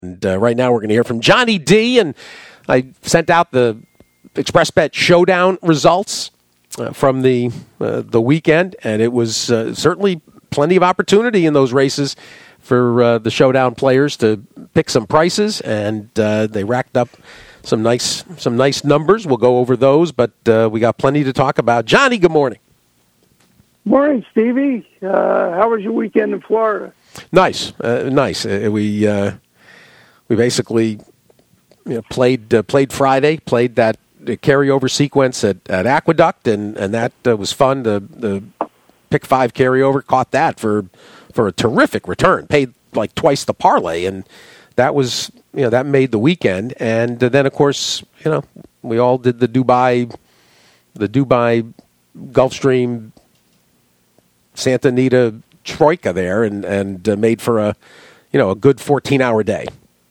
And right now we're going to hear from Johnny D. And I sent out the ExpressBet Showdown results from the weekend, and it was certainly plenty of opportunity in those races for the Showdown players to pick some prices, and they racked up some nice numbers. We'll go over those, but we got plenty to talk about. Johnny, good morning. Morning, Stevie. How was your weekend in Florida? Nice. We basically played Friday, played that carryover sequence at Aqueduct, and that was fun. The pick 5 carryover, caught that for a terrific return. Paid like twice the parlay, and that was that made the weekend. And then of course we all did the Dubai Gulfstream Santa Anita troika there, and made for a good 14-hour day.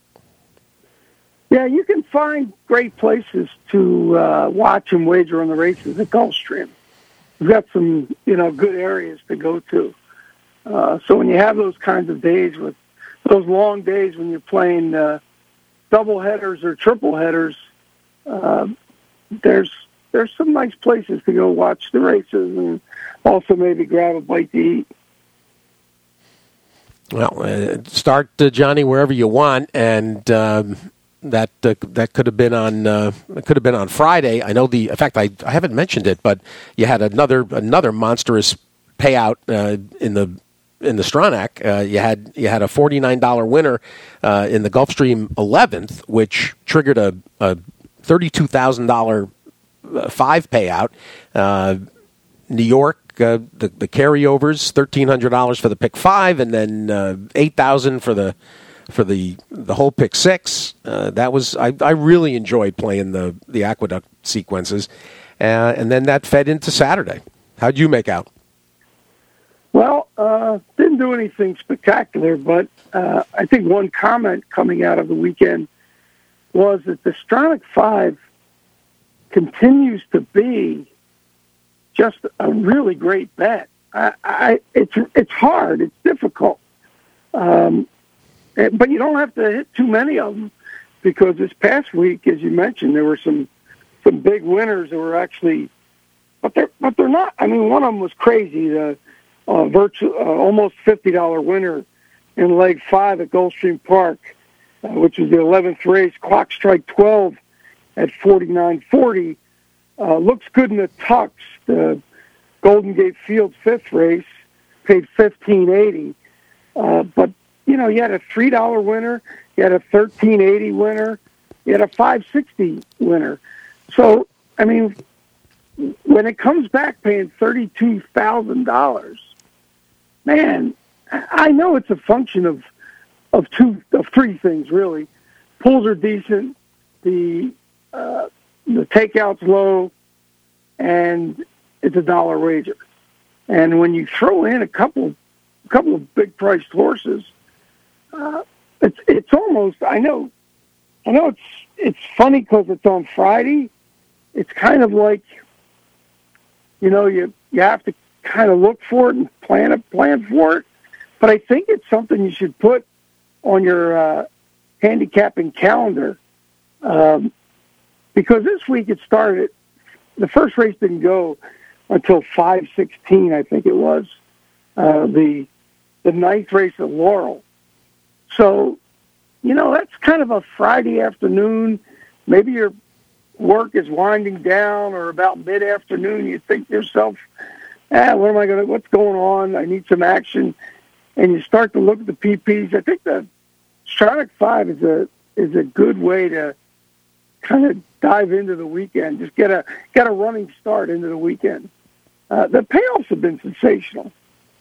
Yeah, you can find great places to watch and wager on the races at Gulfstream. We've got some, good areas to go to. So when you have those kinds of days, with those long days when you're playing double headers or triple headers, there's some nice places to go watch the races and also maybe grab a bite to eat. Well, start Johnny wherever you want, and that could have been on Friday. I know in fact I haven't mentioned it, but you had another monstrous payout in the Stronach. You had a $49 winner in the Gulfstream 11th, which triggered a $32,000 5 payout. New York, the carryovers, $1,300 for the pick 5, and then $8,000 for the whole pick 6. That was I really enjoyed playing the Aqueduct sequences, and then that fed into Saturday. How'd you make out? Well, didn't do anything spectacular, but I think one comment coming out of the weekend was that the Stronach 5 continues to be just a really great bet. It's hard, it's difficult. But you don't have to hit too many of them, because this past week, as you mentioned, there were some big winners that were actually, but they're not. I mean, one of them was crazy. The almost $50 winner in leg 5 at Gulfstream Park, which was the 11th race, clock strike 12 at 49.40. Looks good in the Tux. The Golden Gate Field 5th race paid $15.80, but you had a $3 winner, you had a $13.80 winner, you had a $5.60 winner. So, I mean, when it comes back paying $32,000, man, I know it's a function of three things really. Pulls are decent, the takeout's low, and it's a dollar wager. And when you throw in a couple of big priced horses, it's almost, I know it's funny because it's on Friday. It's kind of like, you have to kind of look for it and plan for it. But I think it's something you should put on your handicapping calendar, because this week it started. The first race didn't go until 5:16, I think it was. The ninth race at Laurel. So, that's kind of a Friday afternoon. Maybe your work is winding down, or about mid-afternoon you think to yourself, what's going on? I need some action. And you start to look at the PPs. I think the Stronach 5 is a good way to kind of dive into the weekend. Just get a running start into the weekend. The payoffs have been sensational.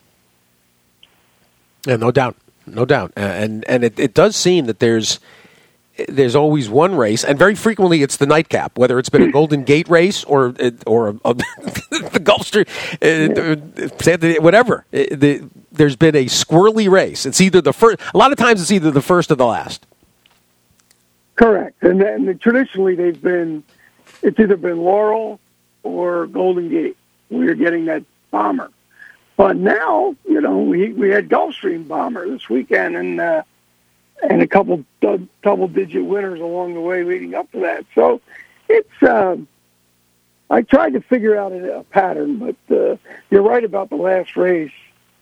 Yeah, no doubt. And it does seem that there's always one race, and very frequently it's the nightcap, whether it's been a Golden Gate race or the Gulfstream, whatever. There's been a squirrely race. It's either the first. A lot of times it's either the first or the last. Correct, and traditionally it's either been Laurel or Golden Gate. We're getting that bomber. But now, we had Gulfstream bomber this weekend, and and a couple double-digit winners along the way leading up to that. So it's I tried to figure out a pattern, but you're right about the last race.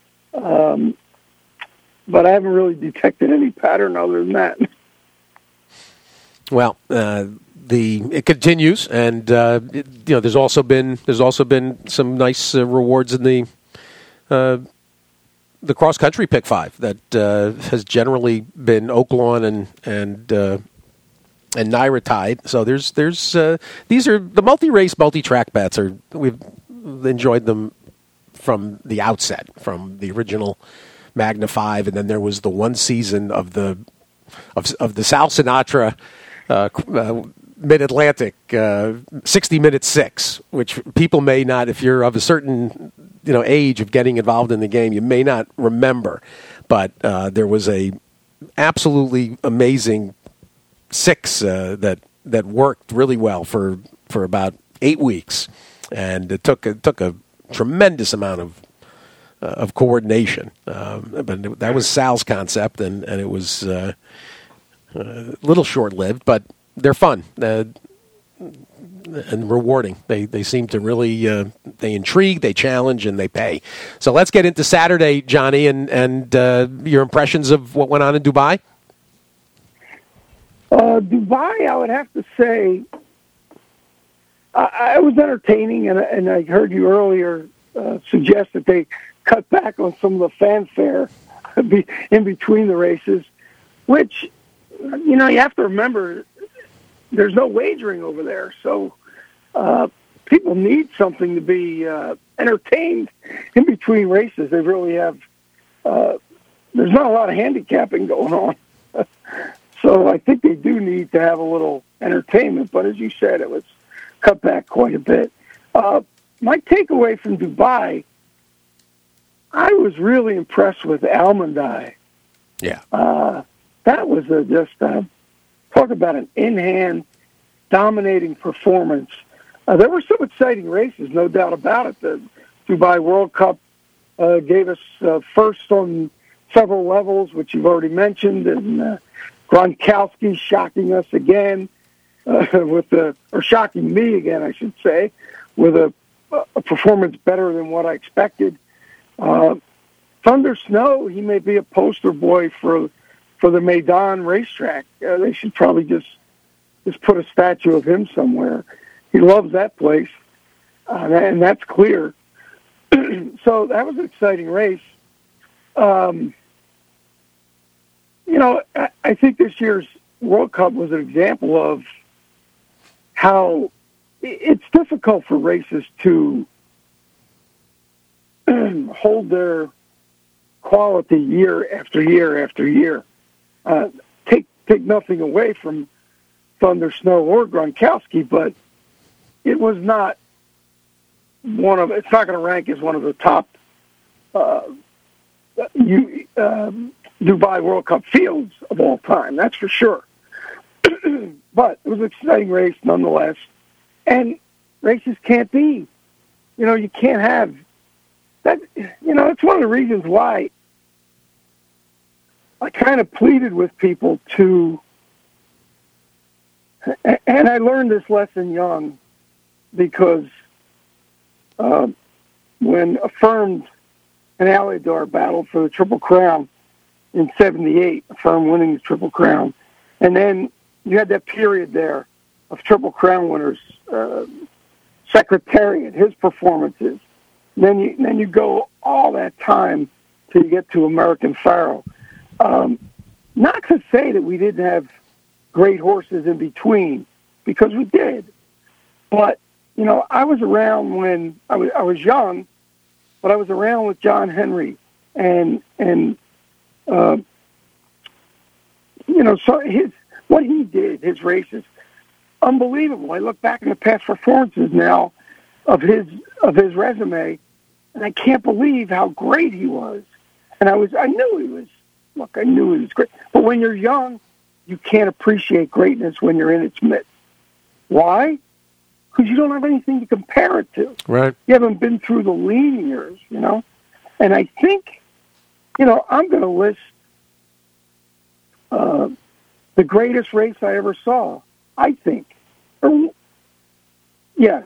But I haven't really detected any pattern other than that. Well, it continues, and there's also been some nice rewards in the cross country pick 5 that has generally been Oaklawn and Naira Tide. So there's these are the multi-race, multi-track bets. We've enjoyed them from the outset, from the original Magna 5, and then there was the one season of the Sal Sinatra Mid-Atlantic 60-minute 6, which people may not, if you're of a certain age of getting involved in the game, you may not remember. But there was a absolutely amazing 6 that worked really well for about 8 weeks, and it took a tremendous amount of coordination. But that was Sal's concept, and it was a little short-lived, but they're fun and rewarding. They seem to really they intrigue, they challenge, and they pay. So let's get into Saturday, Johnny, and your impressions of what went on in Dubai. Dubai, I would have to say, I was entertaining, and I heard you earlier suggest that they cut back on some of the fanfare in between the races, which, you have to remember, there's no wagering over there, so people need something to be entertained in between races. They really have. There's not a lot of handicapping going on, so I think they do need to have a little entertainment. But as you said, it was cut back quite a bit. My takeaway from Dubai, I was really impressed with Almondai. Yeah, that was talk about an in-hand dominating performance. There were some exciting races, no doubt about it. The Dubai World Cup gave us first on several levels, which you've already mentioned, and Gronkowski shocking us again or shocking me again, I should say, with a performance better than what I expected. Thunder Snow, he may be a poster boy for the Maidan racetrack. They should probably just put a statue of him somewhere. He loves that place, and that's clear. So that was an exciting race. I think this year's World Cup was an example of how it's difficult for races to hold their quality year after year after year. Take nothing away from Thunder Snow or Gronkowski, but it was not it's not going to rank as one of the top Dubai World Cup fields of all time, that's for sure. But it was an exciting race nonetheless. And races can't be, you can't have that. It's one of the reasons why I kind of pleaded with people to, and I learned this lesson young, because when Affirmed and Alidor battled for the Triple Crown in '78, Affirmed winning the Triple Crown, and then you had that period there of Triple Crown winners, Secretariat, his performances. Then you go all that time till you get to American Pharaoh. Not to say that we didn't have great horses in between, because we did. But I was around when I was young, but I was around with John Henry, and so what he did, his races, unbelievable. I look back in the past performances now of his resume, and I can't believe how great he was. And I knew he was great. But when you're young, you can't appreciate greatness when you're in its midst. Why? Because you don't have anything to compare it to. Right. You haven't been through the lean years, And I think, I'm going to list the greatest race I ever saw, I think. Yes.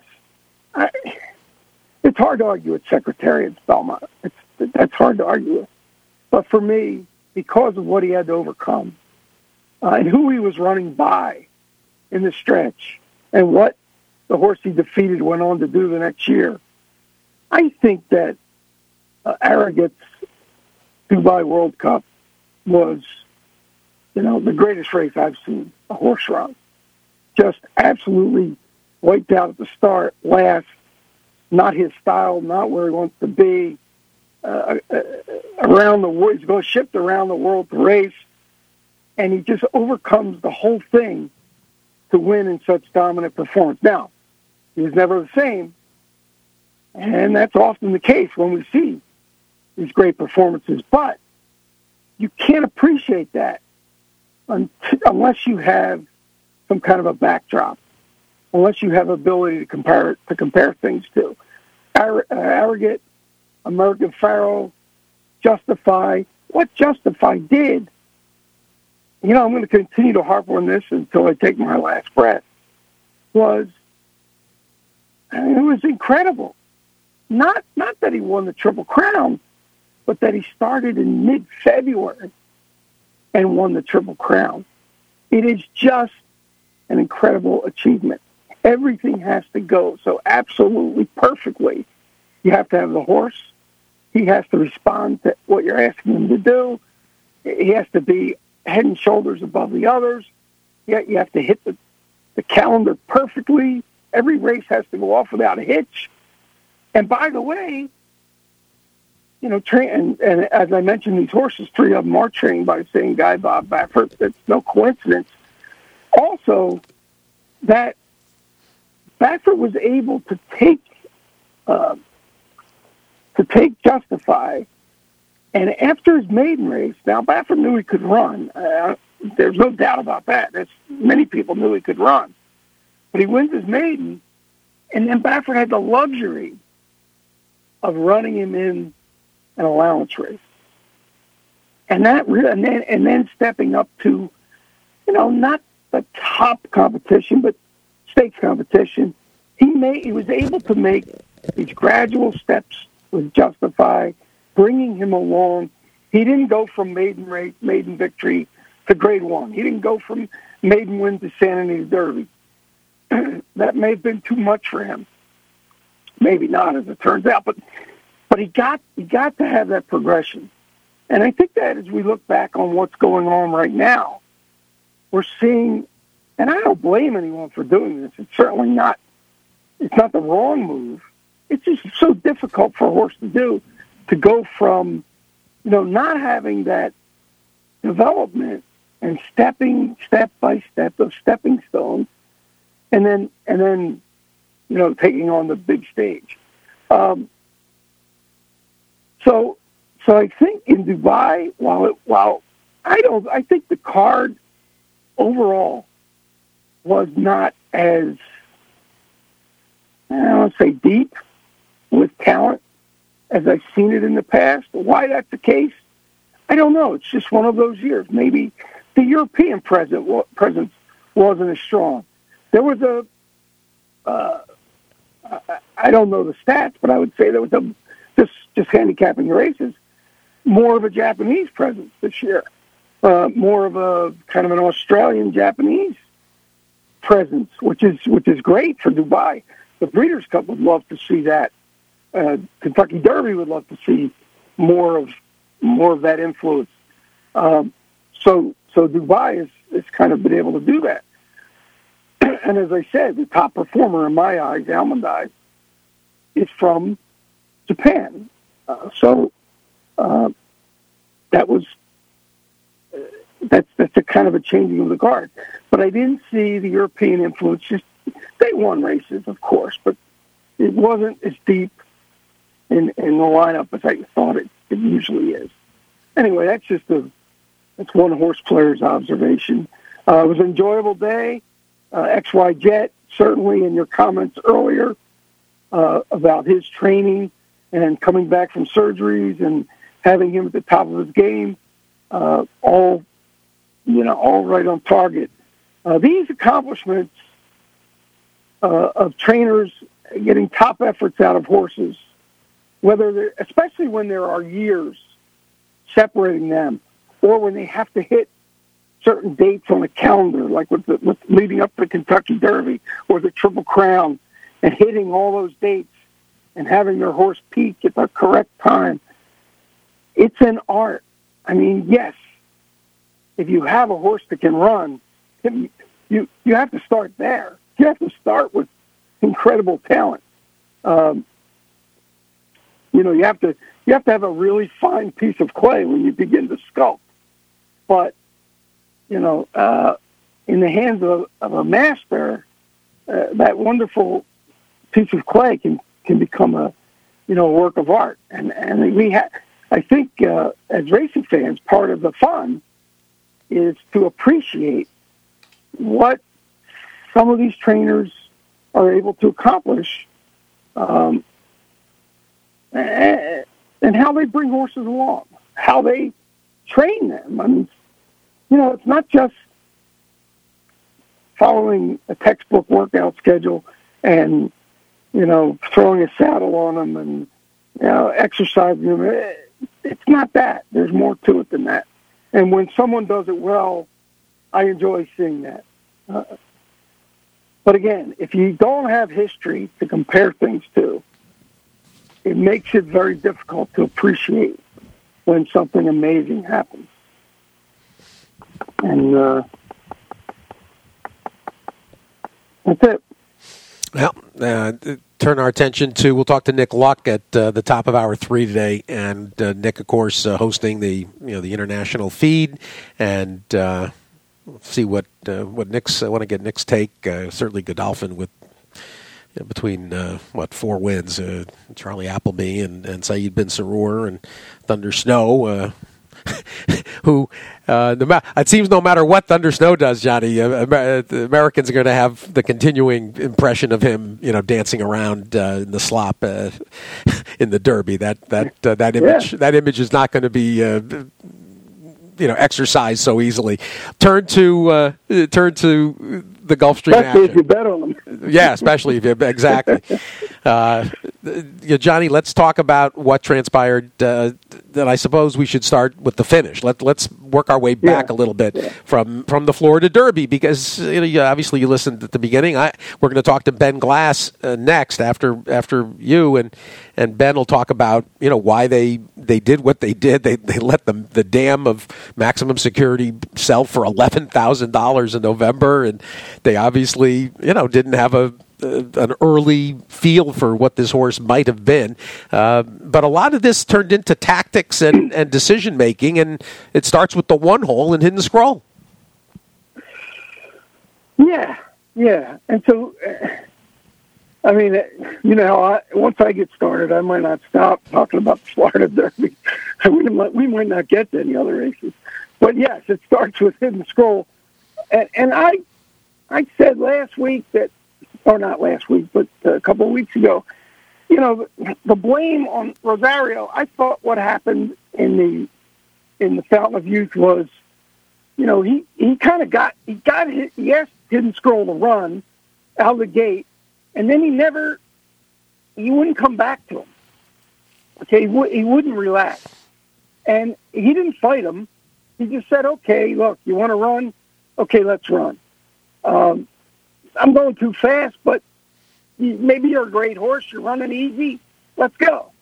It's hard to argue with Secretariat's Belmont. That's hard to argue with. But for me, because of what he had to overcome and who he was running by in the stretch and what the horse he defeated went on to do the next year, I think that Arrogate's Dubai World Cup was, the greatest race I've seen a horse run. Just absolutely wiped out at the start, last, not his style, not where he wants to be. Around the world, he's going to shift around the world to race, and he just overcomes the whole thing to win in such dominant performance. Now, he was never the same, and that's often the case when we see these great performances. But you can't appreciate that unless you have some kind of a backdrop, unless you have ability to compare things to. Arrogate, American Pharoah, Justify. What Justify did, I'm going to continue to harp on this until I take my last breath, it was incredible. Not that he won the Triple Crown, but that he started in mid-February and won the Triple Crown. It is just an incredible achievement. Everything has to go so absolutely perfectly. You have to have the horse. He has to respond to what you're asking him to do. He has to be head and shoulders above the others. You have to hit the calendar perfectly. Every race has to go off without a hitch. And by the way, and as I mentioned, these horses, 3 of them are trained by the same guy, Bob Baffert. That's no coincidence. Also, that Baffert was able to take Justify, and after his maiden race, now Baffert knew he could run. There's no doubt about that. Many people knew he could run. But he wins his maiden, and then Baffert had the luxury of running him in an allowance race. And then stepping up to, not the top competition, but stakes competition. He was able to make these gradual steps with Justify, bringing him along. He didn't go from maiden victory to Grade 1. He didn't go from maiden win to Santa Anita Derby. That may have been too much for him. Maybe not, as it turns out, but he got to have that progression. And I think that as we look back on what's going on right now, we're seeing, and I don't blame anyone for doing this. It's certainly not. It's not the wrong move. It's just so difficult for a horse to do, to go from, not having that development and stepping step by step, those stepping stones, and then taking on the big stage. So I think in Dubai, I think the card overall was not as, I don't want to say deep with talent as I've seen it in the past. Why that's the case, I don't know. It's just one of those years. Maybe the European presence wasn't as strong. There was I don't know the stats, but I would say there was just handicapping races, more of a Japanese presence this year, more of a kind of an Australian-Japanese presence, which is great for Dubai. The Breeders' Cup would love to see that. Kentucky Derby would love to see more of that influence. So Dubai is kind of been able to do that. And as I said, the top performer in my eyes, Almondai, is from Japan. That's a kind of a changing of the guard. But I didn't see the European influence. Just they won races, of course, but it wasn't as deep in the lineup as I thought it usually is. Anyway, that's one horse player's observation. It was an enjoyable day. XY Jet, certainly in your comments earlier about his training and coming back from surgeries and having him at the top of his game, all all right on target. These accomplishments of trainers getting top efforts out of horses, especially when there are years separating them, or when they have to hit certain dates on a calendar, like with leading up to the Kentucky Derby or the Triple Crown, and hitting all those dates and having their horse peak at the correct time. It's an art. I mean, yes, if you have a horse that can run, you have to start there. You have to start with incredible talent. You have to have a really fine piece of clay when you begin to sculpt. But in the hands of a master, that wonderful piece of clay can become a work of art. And I think as racing fans, part of the fun is to appreciate what some of these trainers are able to accomplish, and how they bring horses along, how they train them. I mean, it's not just following a textbook workout schedule and, throwing a saddle on them and, exercising them. It's not that. There's more to it than that. And when someone does it well, I enjoy seeing that. But again, if you don't have history to compare things to, it makes it very difficult to appreciate when something amazing happens. And that's it. Well, turn our attention to, we'll talk to Nick Luck at the top of hour 3 today, and Nick, of course, hosting the international feed, and see what Nick's. I want to get Nick's take. Certainly, Godolphin with between 4 wins, Charlie Appleby and Saeed Bin Sarur and Thunder Snow. Who it seems no matter what Thunder Snow does, Johnny, the Americans are going to have the continuing impression of him, dancing around in the slop in the Derby. That image is not going to be exercised so easily. Turn to the Gulfstream action. Especially if you bet on them. Yeah, especially if you exactly. Johnny, let's talk about what transpired. That I suppose we should start with the finish. Let's work our way back a little bit from the Florida Derby, because obviously you listened at the beginning. We're going to talk to Ben Glass next after you, and Ben will talk about why they did what they did. They let the dam of maximum security sell for $11,000 in November, and they obviously didn't have an early feel for what this horse might have been. But a lot of this turned into tactics and decision making, and it starts with the 1 hole in Hidden Scroll. Yeah. And so, once I get started, I might not stop talking about the Florida Derby. We might not get to any other races. But yes, it starts with Hidden Scroll. And I said last week that, or not last week, but a couple of weeks ago, the blame on Rosario. I thought what happened in the Fountain of Youth was, he asked Hidden Scroll to run out of the gate, and then he wouldn't come back to him. Okay, he wouldn't relax, and he didn't fight him. He just said, "Okay, look, you want to run? Okay, let's run." I'm going too fast, but maybe you're a great horse. You're running easy. Let's go.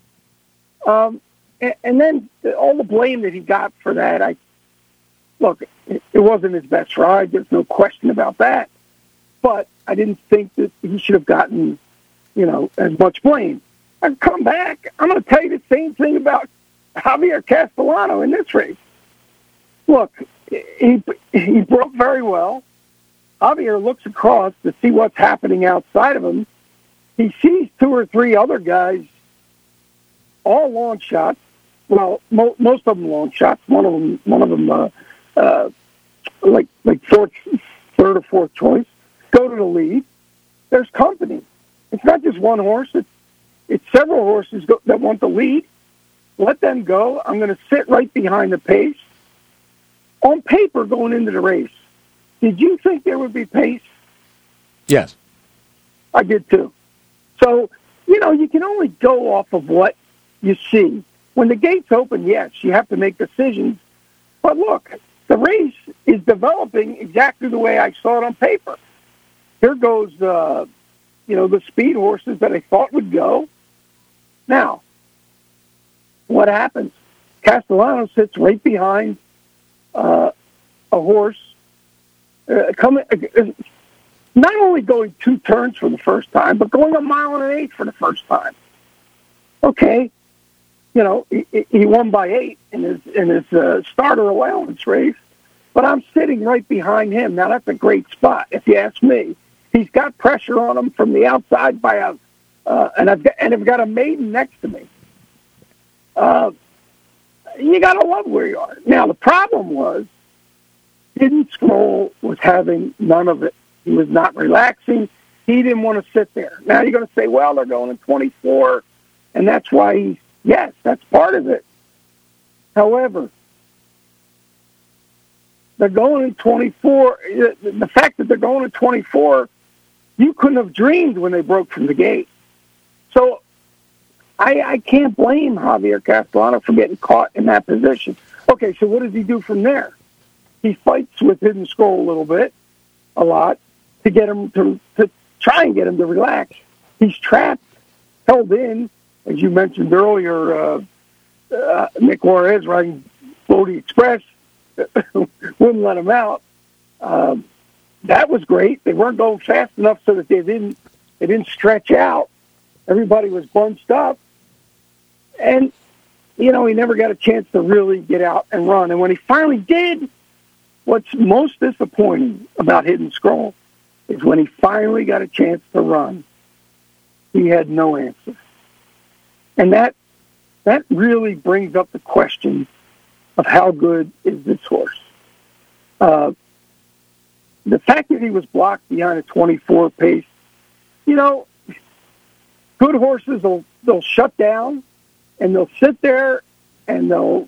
And then all the blame that he got for that, it wasn't his best ride. There's no question about that. But I didn't think that he should have gotten, as much blame. I've come back. I'm going to tell you the same thing about Javier Castellano in this race. Look, he broke very well. Javier looks across to see what's happening outside of him. He sees 2 or 3 other guys, all long shots. Well, most of them long shots. One of them, like third or fourth choice. Go to the lead. There's company. It's not just one horse. It's several horses that want the lead. Let them go. I'm going to sit right behind the pace. on paper going into the race, did you think there would be pace? Yes. I did too. So, you can only go off of what you see. When the gates open, yes, you have to make decisions. But look, the race is developing exactly the way I saw it on paper. Here goes, the speed horses that I thought would go. Now, what happens? Castellano sits right behind a horse, not only going 2 turns for the first time, but going 1.1 miles for the first time. Okay, he won by 8 in his starter allowance race, but I'm sitting right behind him. Now that's a great spot, if you ask me. He's got pressure on him from the outside by and I've got a maiden next to me. You got to love where you are. Now the problem was, Hidden Scroll was having none of it. He was not relaxing. He didn't want to sit there. Now you're going to say, well, they're going in 24, and that's why yes, that's part of it. However, they're going in 24. The fact that they're going in 24, you couldn't have dreamed when they broke from the gate. So I can't blame Javier Castellano for getting caught in that position. Okay, so what does he do from there? He fights with Hidden Scroll a lot, to get him to try and get him to relax. He's trapped, held in, as you mentioned earlier. Nick Juarez riding Bodie Express wouldn't let him out. That was great. They weren't going fast enough so that they didn't stretch out. Everybody was bunched up, and he never got a chance to really get out and run. And when he finally did, what's most disappointing about Hidden Scroll is when he finally got a chance to run, he had no answer. And that really brings up the question of how good is this horse. The fact that he was blocked behind a 24 pace, good horses they'll shut down and they'll sit there and they'll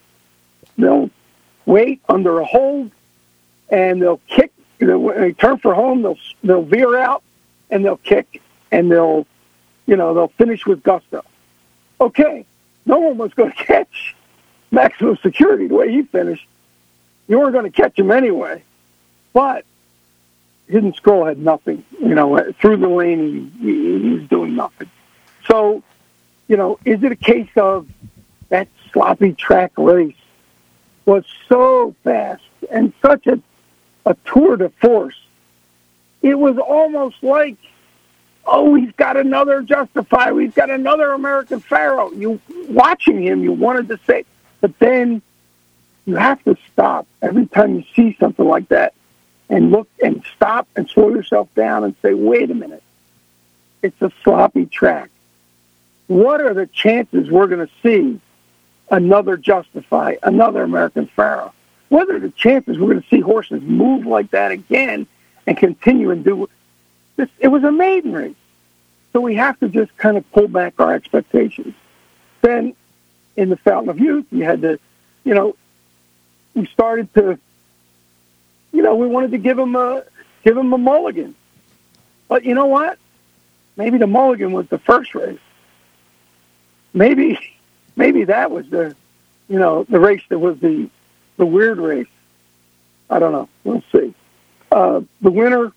wait under a hold and they'll kick. When they turn for home, they'll veer out and they'll kick and they'll finish with gusto. Okay, no one was going to catch Maximum Security the way he finished. You weren't going to catch him anyway. But Hidden Scroll had nothing. Through the lane, he was doing nothing. So, is it a case of that sloppy track race was so fast and such a tour de force? It was almost like, we've got another Justify, we've got another American Pharaoh. You watching him, you wanted to say, but then you have to stop every time you see something like that and look and stop and slow yourself down and say, wait a minute, it's a sloppy track. What are the chances we're going to see another Justify, another American Pharaoh? What are the chances we're going to see horses move like that again and continue and do this? It was a maiden race. So we have to just kind of pull back our expectations. Then in the Fountain of Youth, you had to, we started to, we wanted to give him a mulligan. But you know what? Maybe the mulligan was the first race. Maybe that was the race that was the weird race. I don't know. We'll see. The winner,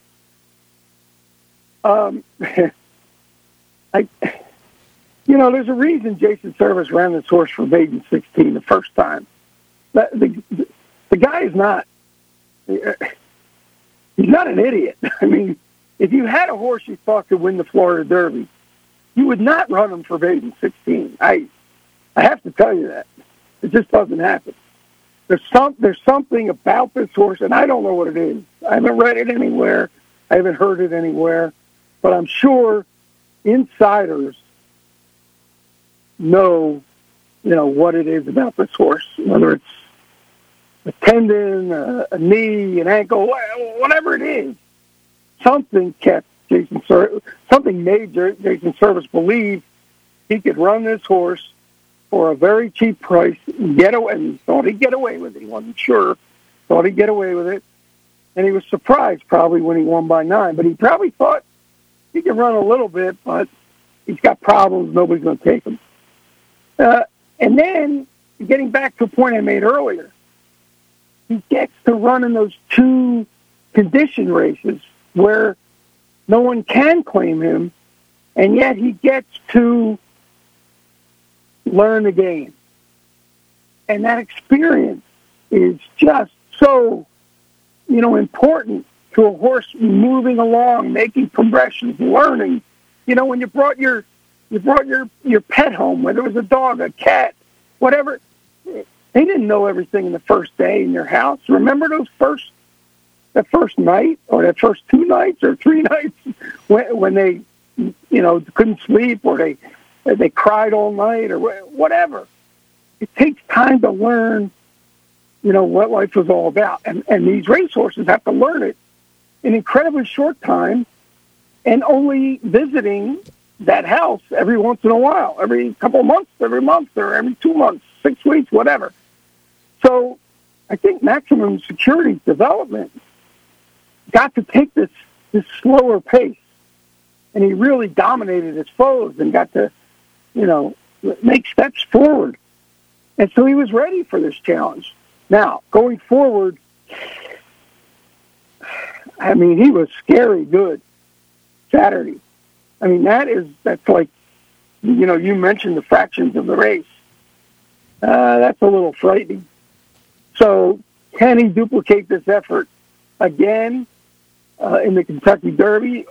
there's a reason Jason Servis ran this horse for maiden 16 the first time. The guy is not, he's not an idiot. I mean, if you had a horse you thought could win the Florida Derby, you would not run him for maiden 16. I have to tell you that. It just doesn't happen. There's something about this horse, and I don't know what it is. I haven't read it anywhere. I haven't heard it anywhere. But I'm sure insiders know, what it is about this horse, whether it's a tendon, a knee, an ankle, whatever it is. Something made Jason Servis believe he could run this horse for a very cheap price and get away. And thought he'd get away with it. He wasn't sure. thought he'd get away with it, and he was surprised probably when he won by 9. But he probably thought he could run a little bit, but he's got problems. Nobody's going to take him. And then, getting back to a point I made earlier, he gets to run in those 2 condition races where no one can claim him, and yet he gets to learn the game. And that experience is just so, important to a horse moving along, making progressions, learning. When you brought your pet home, whether it was a dog, a cat, whatever, they didn't know everything in the first day in your house. Remember that first night, or that first 2 nights or 3 nights when they, couldn't sleep, or they cried all night, or whatever. It takes time to learn, what life was all about. And these racehorses have to learn it in an incredibly short time, and only visiting that house every once in a while, every couple of months, every month, or every 2 months, 6 weeks, whatever. So I think Maximum Security's development got to take this slower pace, and he really dominated his foes and got to, make steps forward. And so he was ready for this challenge. Now, going forward, he was scary good Saturday. That's like, you mentioned the fractions of the race. That's a little frightening. So can he duplicate this effort again in the Kentucky Derby?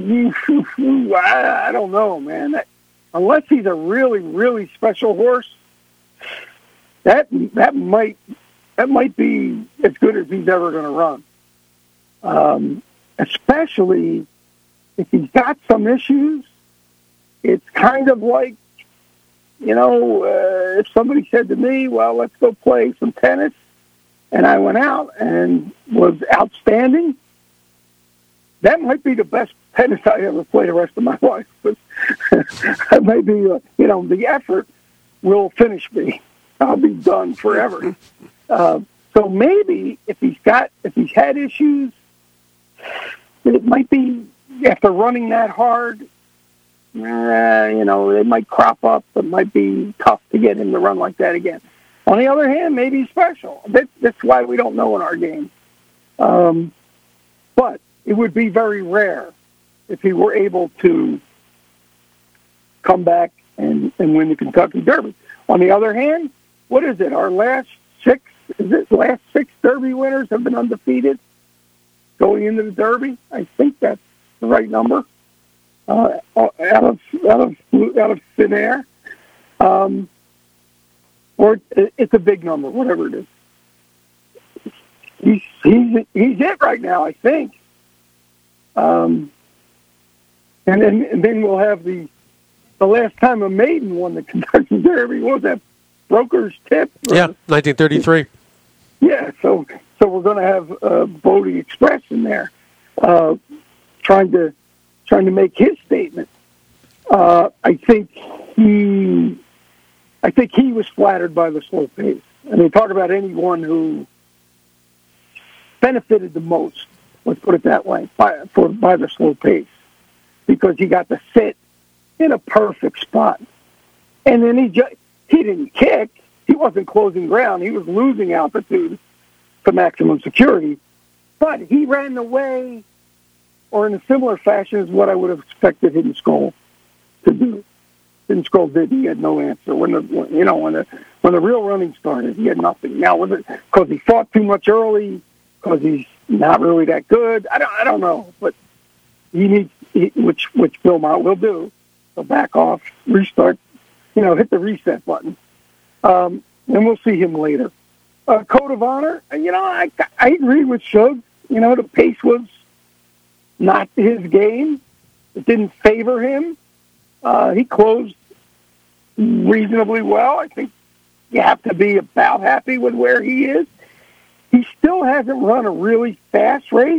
I don't know, man. Unless he's a really, really special horse, that might be as good as he's ever going to run. Especially if he's got some issues. It's kind of like, if somebody said to me, well, let's go play some tennis, and I went out and was outstanding, that might be the best tennis I ever play the rest of my life. But that might be, the effort will finish me. I'll be done forever. So maybe if he's had issues, it might be after running that hard, they might crop up. It might be tough to get him to run like that again. On the other hand, maybe he's special. That's why we don't know in our game. But it would be very rare if he were able to come back and win the Kentucky Derby. On the other hand, what is it? Our last 6 Derby winners have been undefeated going into the Derby. I think that's the right number. Out of thin air, or it's a big number, whatever it is. He's it right now, I think. And then we'll have the last time a maiden won the Kentucky Derby. What was that? Broker's Tip? Yeah, 1933. Yeah, so we're going to have Bodie Express in there, trying to make his statement. I think he was flattered by the slow pace. Talk about anyone who benefited the most. Let's put it that way, by the slow pace, because he got to sit in a perfect spot, and then he didn't kick. He wasn't closing ground. He was losing altitude to Maximum Security, but he ran away, or in a similar fashion as what I would have expected Hidden Skull to do. Hidden Skull did. He had no answer when the real running started. He had nothing. Now, was it because he fought too much early? Because he's not really that good? I don't know, but he needs which Bill Mott will do. So back off, restart, hit the reset button. And we'll see him later. Code of Honor, I agree with Shug. The pace was not his game. It didn't favor him. He closed reasonably well. I think you have to be about happy with where he is. He still hasn't run a really fast race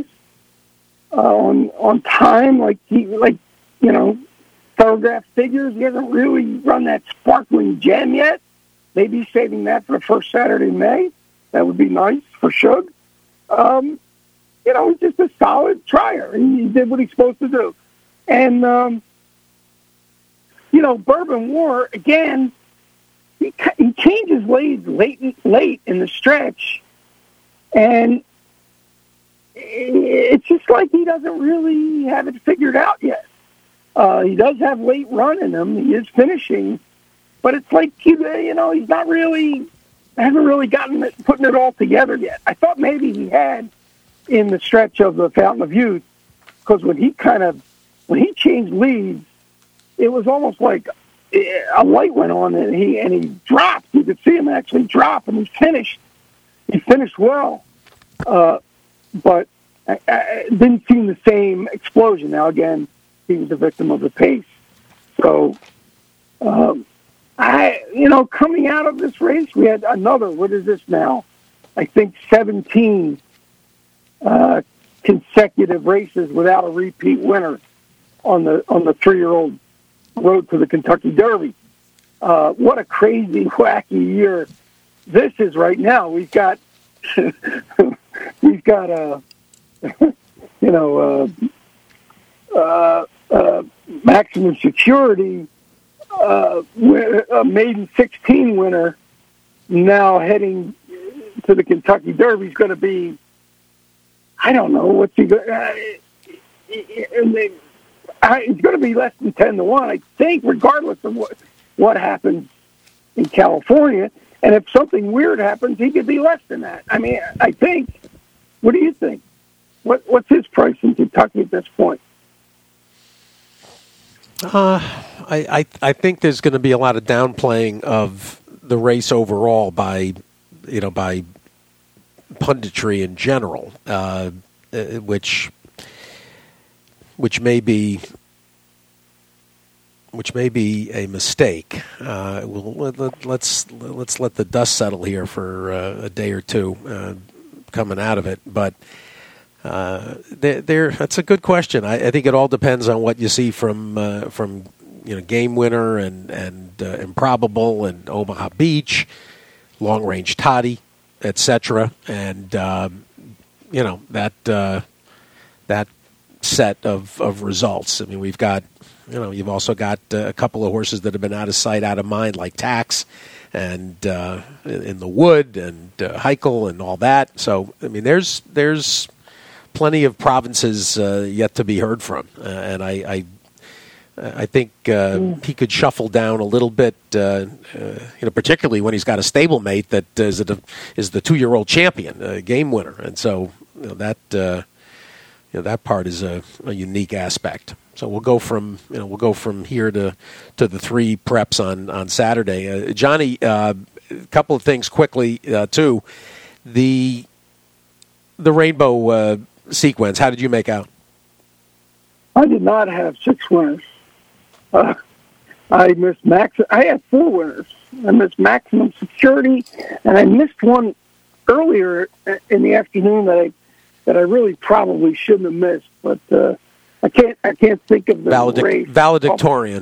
on time, Thoroughgraph figures. He hasn't really run that sparkling gem yet. Maybe saving that for the first Saturday in May. That would be nice for Shug. he's just a solid trier. He did what he's supposed to do. And, Bourbon War, again, he changes leads late in the stretch. And it's just like he doesn't really have it figured out yet. He does have late run in him. He is finishing. But it's like, he's not really, hasn't really putting it all together yet. I thought maybe he had in the stretch of the Fountain of Youth, because when he changed leads, it was almost like a light went on and he dropped. You could see him actually drop, and he finished. He finished well, but I didn't seem the same explosion. Now again, he was a victim of the pace. So, coming out of this race, we had another. What is this now? I think 17 consecutive races without a repeat winner on the 3-year-old road to the Kentucky Derby. What a crazy, wacky year this is right now. We've got Maximum Security, a maiden 16 winner, now heading to the Kentucky Derby. Is going to be, I don't know, what's he going it's going to be less than 10-1, I think, regardless of what happens in California. And if something weird happens, he could be less than that. I mean, I think. What do you think? What's his price in Kentucky at this point? I think there's going to be a lot of downplaying of the race overall by punditry in general, which may be a mistake. Let's let the dust settle here for a day or two coming out of it. But that's a good question. I think it all depends on what you see from Game Winner and Improbable and Omaha Beach, Long Range Toddy, etc. And that set of results. I mean, we've got, you've also got a couple of horses that have been out of sight, out of mind, like Tax and In the Wood and Heichel and all that. So, I mean, there's plenty of provinces yet to be heard from, and I think he could shuffle down a little bit, particularly when he's got a stablemate that is the 2-year-old champion, Game Winner, and so that part is a unique aspect. So we'll go from here to the 3 preps on Saturday. Johnny, a couple of things quickly too. The rainbow sequence. How did you make out? I did not have 6 winners. I missed I had 4 winners. I missed Maximum Security, and I missed one earlier in the afternoon that I really probably shouldn't have missed. But I can't think of the race. Valedictorian.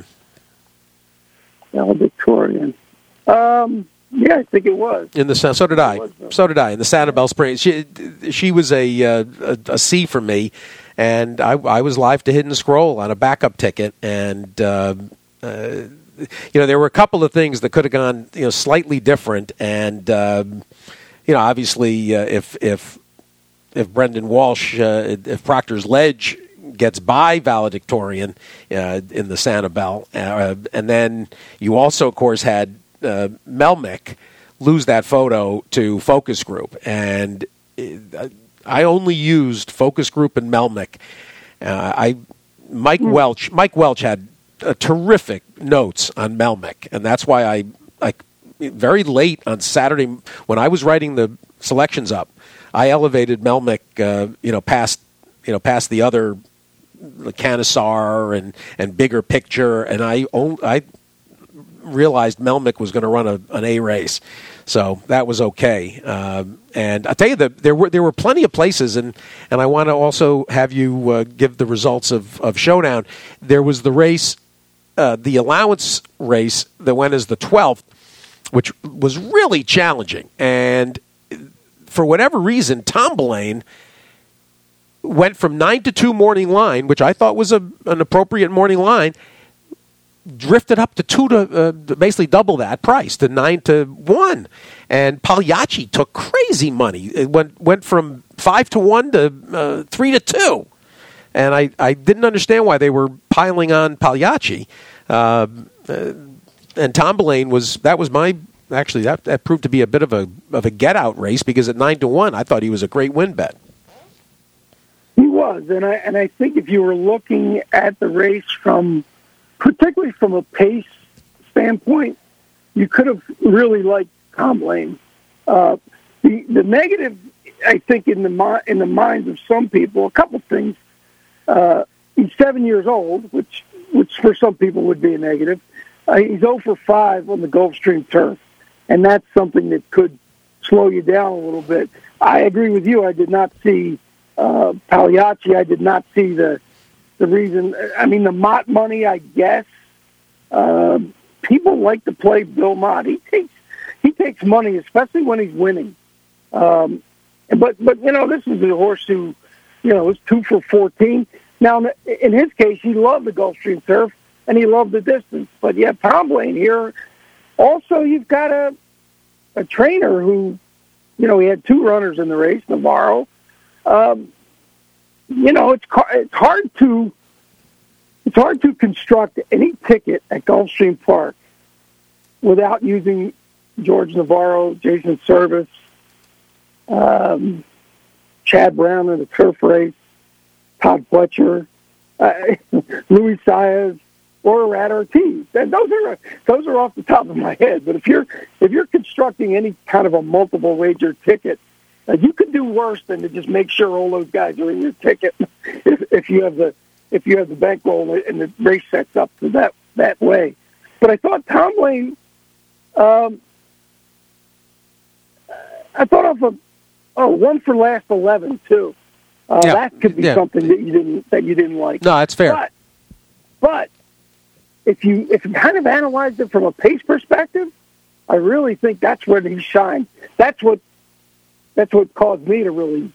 Valedictorian. Yeah, I think it was. So did I. So did I. In the Sanibel Springs, she was a C for me, and I was live to Hidden Scroll on a backup ticket, and there were a couple of things that could have gone slightly different, and obviously if Brendan Walsh, if Proctor's Ledge gets by Valedictorian in the Sanibel, and then you also, of course, had Melnick lose that photo to Focus Group, and I only used Focus Group and Melnick. Mike Welch had terrific notes on Melnick, and that's why I very late on Saturday when I was writing the selections up, I elevated Melnick past the other Canisar and Bigger Picture, and I realized Melnick was going to run an A race, so that was okay. And I tell you that there were plenty of places, and I want to also have you give the results of Showdown. There was the race, the allowance race that went as the 12th, which was really challenging. And for whatever reason, Tom Belain went from 9-2 morning line, which I thought was an appropriate morning line, drifted up to 2 to basically double that price to 9-1, and Pagliacci took crazy money. It went from 5-1 to 3-2, and I didn't understand why they were piling on Pagliacci. And Tom Belain that proved to be a bit of a get out race, because at 9-1 I thought he was a great win bet. He was, and I think if you were looking at the race particularly from a pace standpoint, you could have really liked Tom Belain. The negative, I think, in the minds of some people, a couple things. He's 7 years old, which for some people would be a negative. He's 0 for 5 on the Gulfstream turf, and that's something that could slow you down a little bit. I agree with you. I did not see Pagliacci. I did not see the reason. I mean, the Mott money, I guess. People like to play Bill Mott. He takes money, especially when he's winning. But this is a horse who, was 2 for 14. Now, in his case, he loved the Gulfstream turf and he loved the distance. But yeah, Tom Belain here. Also, you've got a trainer who, he had 2 runners in the race, Navarro. It's hard to construct any ticket at Gulfstream Park without using George Navarro, Jason Service, Chad Brown in the turf race, Todd Fletcher, Luis Saez, or Rat Ortiz. Those are off the top of my head. But if you're constructing any kind of a multiple wager ticket, you could do worse than to just make sure all those guys are in your ticket if you have the bankroll and the race sets up to that way. But I thought Tom Belain, I thought of one for last 11 too. That could be something that you didn't like. No, that's fair. But if you kind of analyze it from a pace perspective, I really think that's where he shined. That's what caused me to really,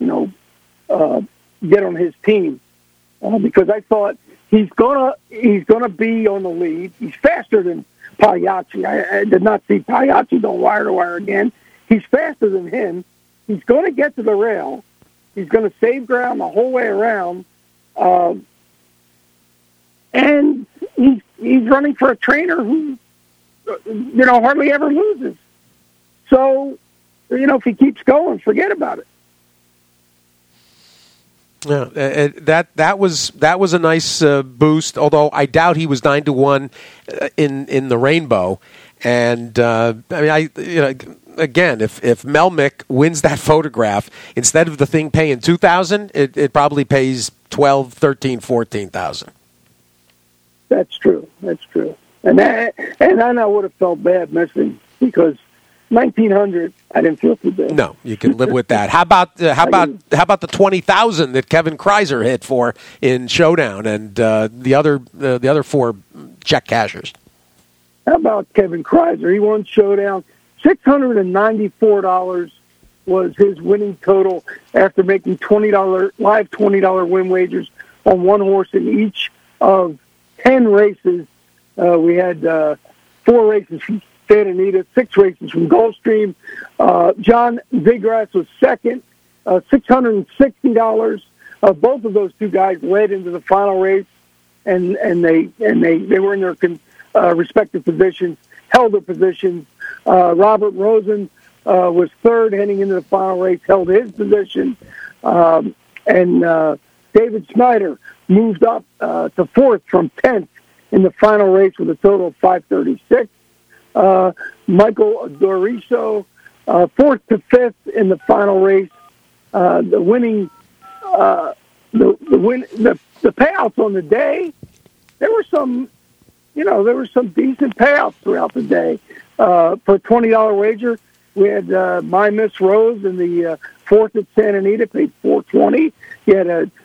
get on his team, because I thought he's gonna be on the lead. He's faster than Pagliacci. I did not see Pagliacci go wire to wire again. He's faster than him. He's going to get to the rail. He's going to save ground the whole way around, and he's running for a trainer who, hardly ever loses. So, if he keeps going, forget about it. Yeah, that was a nice boost. Although I doubt he was 9-1 in the Rainbow. And again, if Melnick wins that photograph, instead of the thing paying $2,000, it probably pays $12,000, $13,000, $14,000. That's true. And I would have felt bad missing, because 1,900, I didn't feel too bad. No, you can live with that. How about the 20,000 that Kevin Kreiser hit for in Showdown, and the other 4 check cashers? How about Kevin Kreiser? He won Showdown. $694 was his winning total after making $20 win wagers on one horse in each of 10 races. We had 4 races from Santa Anita, 6 races from Gulfstream. John Vigras was second, $660. Both of those 2 guys led into the final race, and they were in their respective positions, held their positions. Robert Rosen was third heading into the final race, held his position, and David Snyder moved up to 4th from 10th in the final race with a total of 536. Michael Doriso, 4th to 5th in the final race. The payouts on the day, there were some decent payouts throughout the day. For a $20 wager, we had My Miss Rose in the 4th at Santa Anita, paid $420. You had a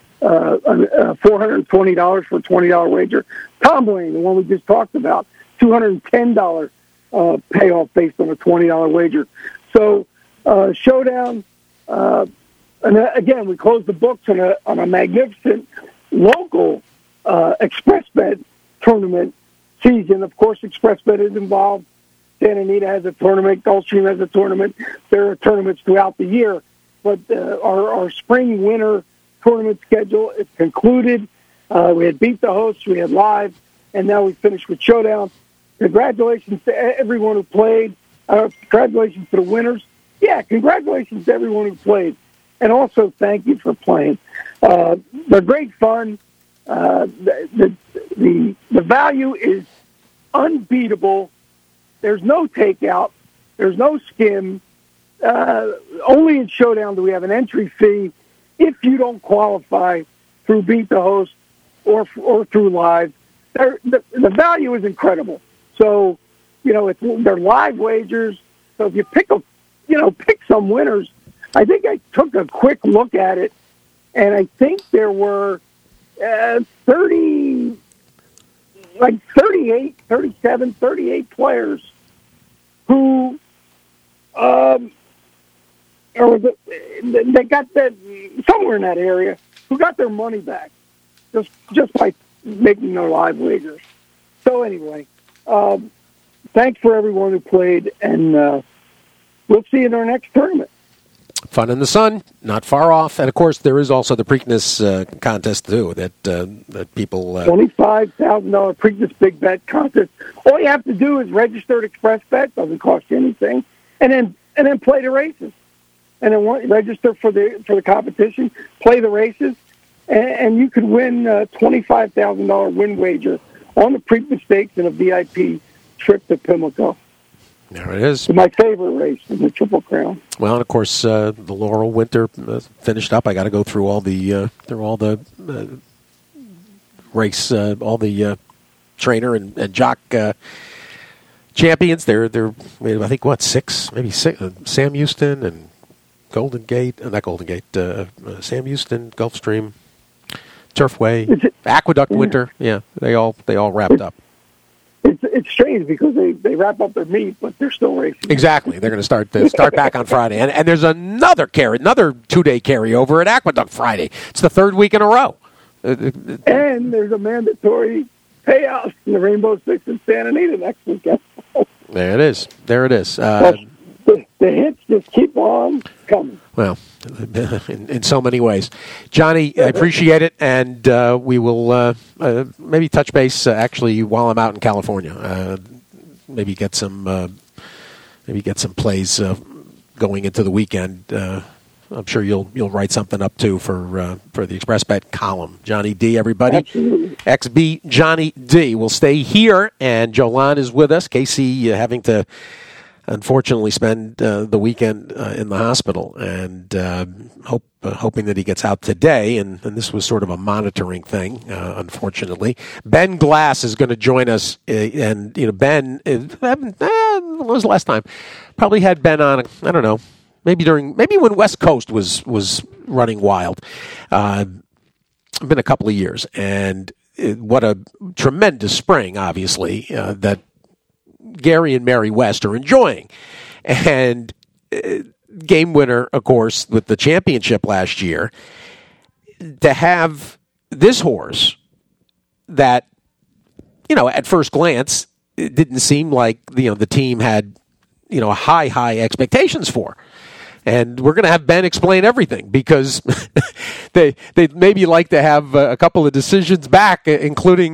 $420 for a $20 wager. Tom Belain, the one we just talked about, $210 payoff based on a $20 wager. So Showdown. And again, we closed the books on a magnificent local ExpressBet tournament season. Of course, ExpressBet is involved. Santa Anita has a tournament. Gulfstream has a tournament. There are tournaments throughout the year. But our spring-winter tournament schedule is concluded. We had Beat the Hosts, we had Live, and now we finished with Showdown. Congratulations to everyone who played. Congratulations to the winners. Yeah, congratulations to everyone who played. And also, thank you for playing. They're great fun. The value is unbeatable. There's no takeout. There's no skim. Only in Showdown do we have an entry fee if you don't qualify through Beat the Host or through Live. The value is incredible. So, they're live wagers. So if you pick some winners, I think I took a quick look at it, and I think there were 38 players who they got that somewhere in that area who got their money back just by making their live wagers. So anyway, thanks for everyone who played, and we'll see you in our next tournament. Fun in the Sun, not far off, and of course there is also the Preakness contest too. That people $25,000 Preakness Big Bet contest. All you have to do is register at ExpressBet; doesn't cost you anything, and then play the races, and then register for the competition, play the races, and you could win a $25,000 win wager on the Preakness Stakes and a VIP trip to Pimlico. There it is. It's my favorite race in the Triple Crown. Well, and of course, the Laurel Winter finished up. I got to go through all the race, all the trainer and jock champions. They're I think six, maybe six. Sam Houston and Golden Gate, not Golden Gate. Sam Houston, Gulfstream, Turfway, Aqueduct Winter. Yeah, they all wrapped up. It's strange because they wrap up their meet, but they're still racing. Exactly. They're going to start back on Friday. And there's another 2-day carryover at Aqueduct Friday. It's the third week in a row. And there's a mandatory payout in the Rainbow Six in Santa Anita next weekend. There it is. The hits just keep on coming. Well, in so many ways. Johnny, I appreciate it, and we will maybe touch base actually while I'm out in California. Maybe get some plays going into the weekend. I'm sure you'll write something up too for the ExpressBet column. Johnny D, everybody. Absolutely. XB Johnny D will stay here, and Jolan is with us. Casey having to unfortunately spend the weekend in the hospital, and hoping that he gets out today. And this was sort of a monitoring thing, unfortunately. Ben Glass is going to join us, and Ben, when was the last time? Probably had Ben on, I don't know, maybe when West Coast was running wild. Been a couple of years, and what a tremendous spring, obviously, that Gary and Mary West are enjoying. And game winner, of course, with the championship last year, to have this horse that, at first glance, it didn't seem like, the team had, high expectations for. And we're going to have Ben explain everything, because they'd maybe like to have a couple of decisions back, including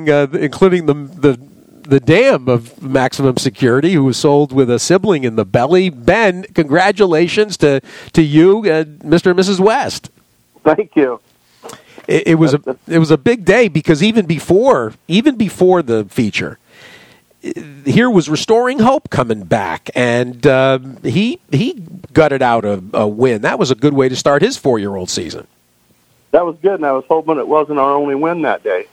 the dam of Maximum Security, who was sold with a sibling in the belly. Ben, congratulations to you, Mr. and Mrs. West. Thank you. It was a big day, because even before the feature, here was Restoring Hope coming back, and he gutted out a win. That was a good way to start his 4-year-old season. That was good, and I was hoping it wasn't our only win that day.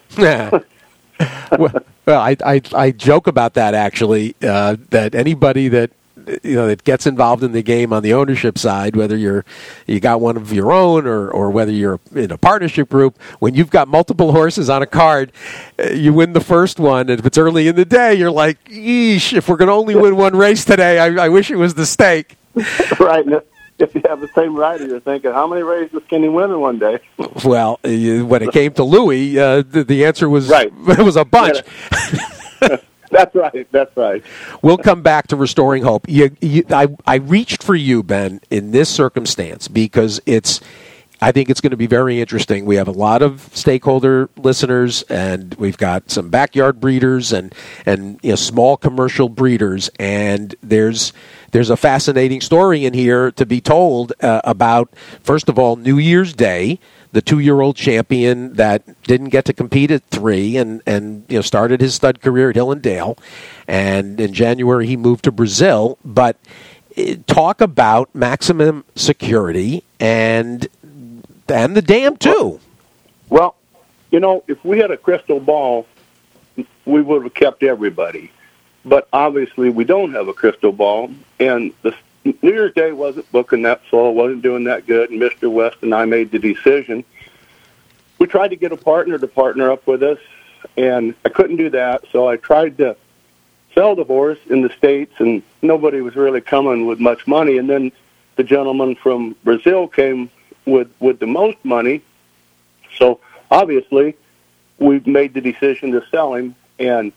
Well, I joke about that, actually, that anybody that that gets involved in the game on the ownership side, whether you got one of your own or whether you're in a partnership group, when you've got multiple horses on a card, you win the first one, and if it's early in the day, you're like, yeesh, if we're going to only win one race today, I wish it was the stake. Right. if you have the same rider, you're thinking, how many races can he win in one day? Well, when it came to Louis, the answer was right. It was a bunch. Yeah. That's right. That's right. We'll come back to Restoring Hope. I reached for you, Ben, in this circumstance because I think it's going to be very interesting. We have a lot of stakeholder listeners, and we've got some backyard breeders and small commercial breeders, and there's a fascinating story in here to be told about, first of all, New Year's Day, the 2-year-old champion that didn't get to compete at 3 and started his stud career at Hill and Dale, and in January he moved to Brazil. But talk about maximum security and the dam too. Well, if we had a crystal ball, we would have kept everybody. But obviously we don't have a crystal ball, and the New Year's Day wasn't booking that full, wasn't doing that good, and Mr. West and I made the decision. We tried to get a partner to partner up with us, and I couldn't do that, so I tried to sell the horse in the States, and nobody was really coming with much money. And then the gentleman from Brazil came with the most money, so obviously we made the decision to sell him. And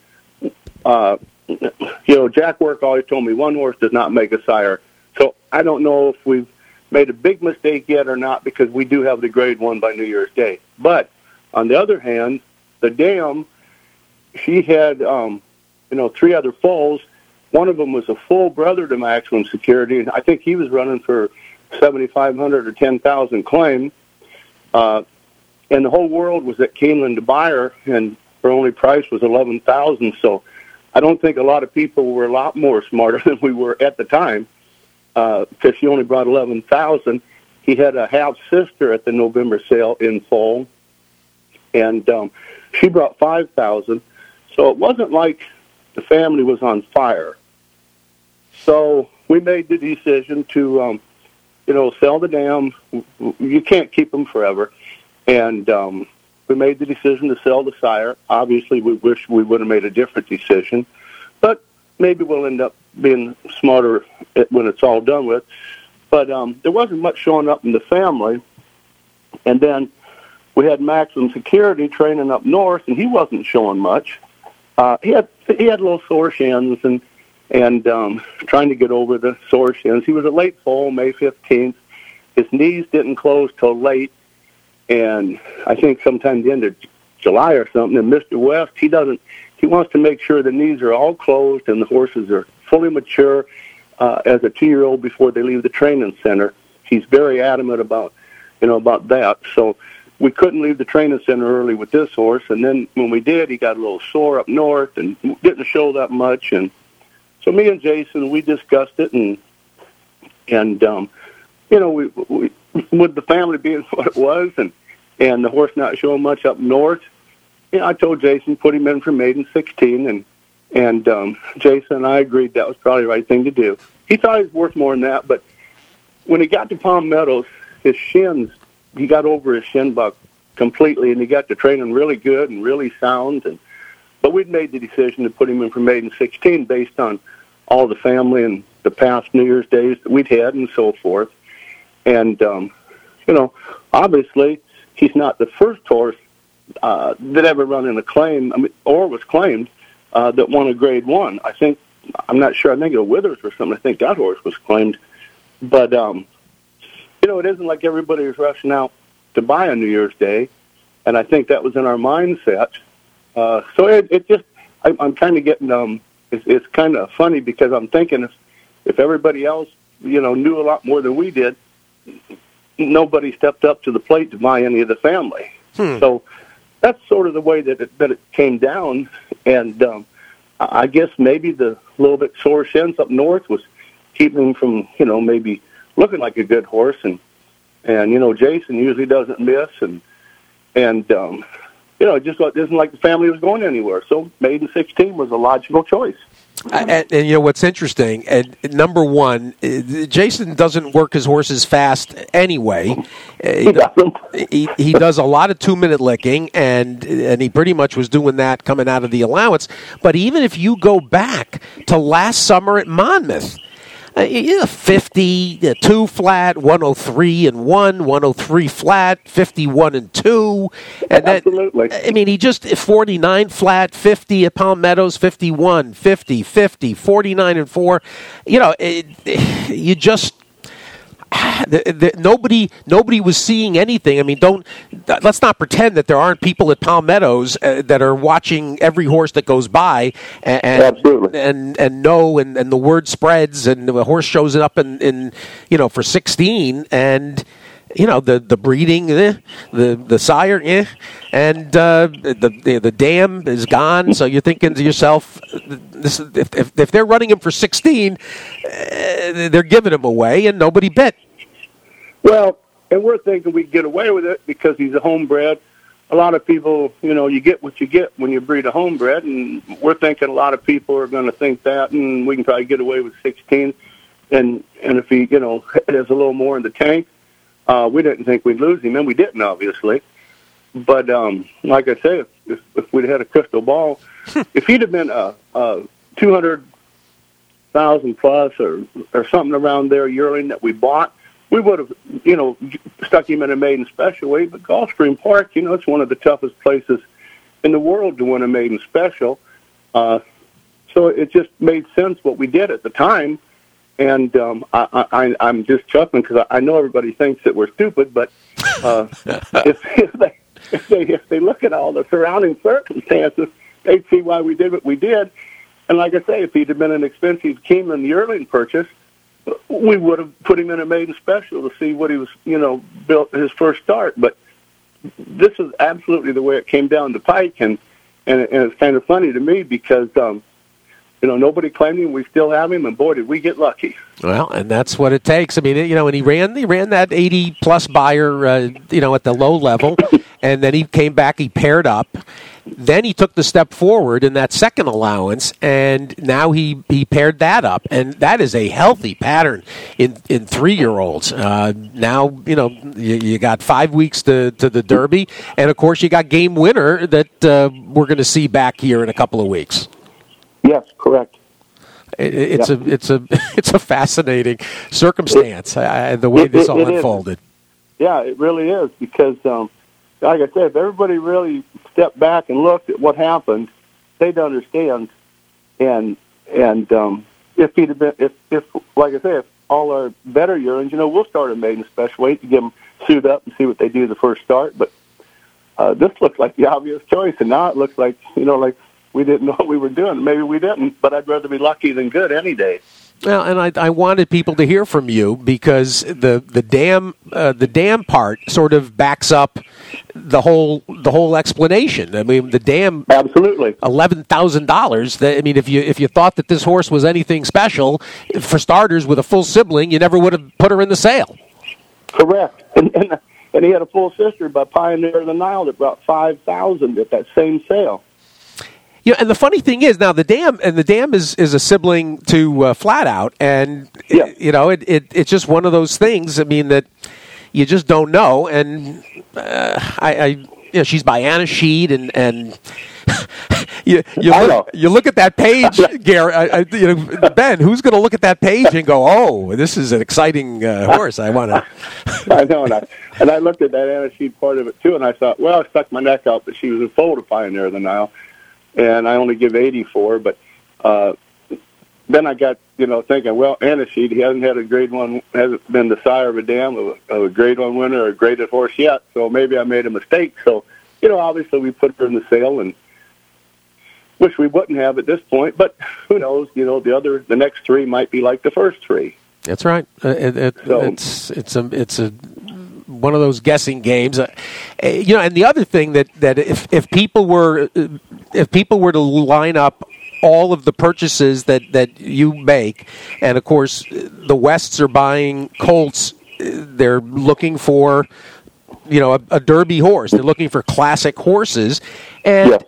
Jack Work always told me one horse does not make a sire. So I don't know if we've made a big mistake yet or not, because we do have the grade 1 by New Year's Day. But on the other hand, the dam, she had 3 other foals. One of them was a full brother to Maximum Security, and I think he was running for $7,500 or $10,000 claim. And the whole world was at Keeneland to buy her, and her only price was $11,000. So I don't think a lot of people were a lot more smarter than we were at the time, because she only brought $11,000. He had a half sister at the November sale in full, and she brought $5,000. So it wasn't like the family was on fire. So we made the decision to, sell the dam. You can't keep them forever. And we made the decision to sell the sire. Obviously, we wish we would have made a different decision, but maybe we'll end up being smarter when it's all done with. But there wasn't much showing up in the family. And then we had Maximum Security training up north, and he wasn't showing much. He had little sore shins and trying to get over the sore shins. He was a late foal, May 15th. His knees didn't close till late, and I think sometime the end of July or something. And Mr. West, he wants to make sure the knees are all closed and the horses are fully mature as a 2-year-old before they leave the training center. He's very adamant about that. So we couldn't leave the training center early with this horse, and then when we did, he got a little sore up north and didn't show that much. And so me and Jason, we discussed it, and we with the family being what it was, and the horse not showing much up north, I told Jason put him in for maiden 16, and Jason and I agreed that was probably the right thing to do. He thought he was worth more than that, but when he got to Palm Meadows, his shins, he got over his shin buck completely, and he got to training really good and really sound. But we'd made the decision to put him in for maiden 16 based on all the family and the past New Year's days that we'd had and so forth. And, obviously, he's not the first horse that ever run in a claim, or was claimed, that won a grade 1. I'm not sure, I think it was Withers or something. I think that horse was claimed. But, it isn't like everybody was rushing out to buy a New Year's Day, and I think that was in our mindset. So it just, I'm kind of getting, it's kind of funny because I'm thinking if everybody else, knew a lot more than we did, nobody stepped up to the plate to buy any of the family. So that's sort of the way that it came down, and I guess maybe the little bit sore shins up north was keeping him from, maybe looking like a good horse, and Jason usually doesn't miss, and it just isn't like the family was going anywhere. So maiden 16 was a logical choice. And what's interesting, and number one, Jason doesn't work his horses fast anyway. He does a lot of 2-minute licking, and he pretty much was doing that coming out of the allowance. But even if you go back to last summer at Monmouth, 50, 2 flat, 103 and 1, 103 flat, 51 and 2. And Absolutely. I mean, he just 49 flat, 50 at Palmetto's, 51, 50, 50, 49 and 4. You know, you just... Nobody was seeing anything. I mean, let's not pretend that there aren't people at Palmetto's that are watching every horse that goes by, and the word spreads, and the horse shows up in for 16, and the breeding, the sire, and the dam is gone. So you're thinking to yourself, if they're running him for 16, they're giving him away, and nobody bit. Well, and we're thinking we'd get away with it because he's a homebred. A lot of people, you get what you get when you breed a homebred, and we're thinking a lot of people are going to think that, and we can probably get away with 16. And if he, has a little more in the tank, we didn't think we'd lose him, and we didn't, obviously. But like I say, if we'd had a crystal ball, if he'd have been a 200,000 plus or something around there yearling that we bought, we would have, stuck him in a maiden special weight. But Gulfstream Park, it's one of the toughest places in the world to win a maiden special. So it just made sense what we did at the time. And I'm just chuckling because I know everybody thinks that we're stupid, but if they look at all the surrounding circumstances, they'd see why we did what we did. And like I say, if he'd have been an expensive Keeneland yearling purchase, we would have put him in a maiden special to see what he was, built his first start. But this is absolutely the way it came down the pike, and it's kind of funny to me because nobody claimed him. We still have him, and boy, did we get lucky. Well, and that's what it takes. I mean, and he ran that 80-plus buyer, at the low level, and then he came back, he paired up. Then he took the step forward in that second allowance, and now he paired that up, and that is a healthy pattern in 3-year-olds. Now, you got 5 weeks to the Derby, and, of course, you got Game Winner that we're going to see back here in a couple of weeks. Yes, correct. It's a fascinating circumstance, the way this all unfolded. Yeah, it really is, because like I said, if everybody really stepped back and looked at what happened, they'd understand. And if he'd have been, if like I say, if all our better yearlings, we'll start a maiden special weight to get them suit up and see what they do the first start. But this looks like the obvious choice, and now it looks like like we didn't know what we were doing. Maybe we didn't, but I'd rather be lucky than good any day. Well, and I wanted people to hear from you because the dam part sort of backs up the whole explanation. I mean, the dam, absolutely, $11,000. I mean, if you thought that this horse was anything special, for starters, with a full sibling, you never would have put her in the sale. Correct, and he had a full sister by Pioneer of the Nile that brought $5,000 at that same sale. And the funny thing is now the dam is a sibling to Flat Out, and it's just one of those things. I mean that you just don't know, and she's by Anna Sheed, and you look at that page, Gary. Ben, who's going to look at that page and go, "Oh, this is an exciting horse. I want to." I know, and I looked at that Anna Sheed part of it too, and I thought, well, I stuck my neck out, but she was in full to Pioneer of the Nile. And I only give 84, but then I got, thinking, well, Anna Sheed, he hasn't had a grade one, hasn't been the sire of a dam, of a grade one winner or a graded horse yet, so maybe I made a mistake. So, obviously we put her in the sale and wish we wouldn't have at this point, but who knows, the next three might be like the first three. That's right. It's a one of those guessing games, and the other thing that if people were to line up all of the purchases that you make, and of course the Wests are buying colts, they're looking for a Derby horse, they're looking for classic horses, and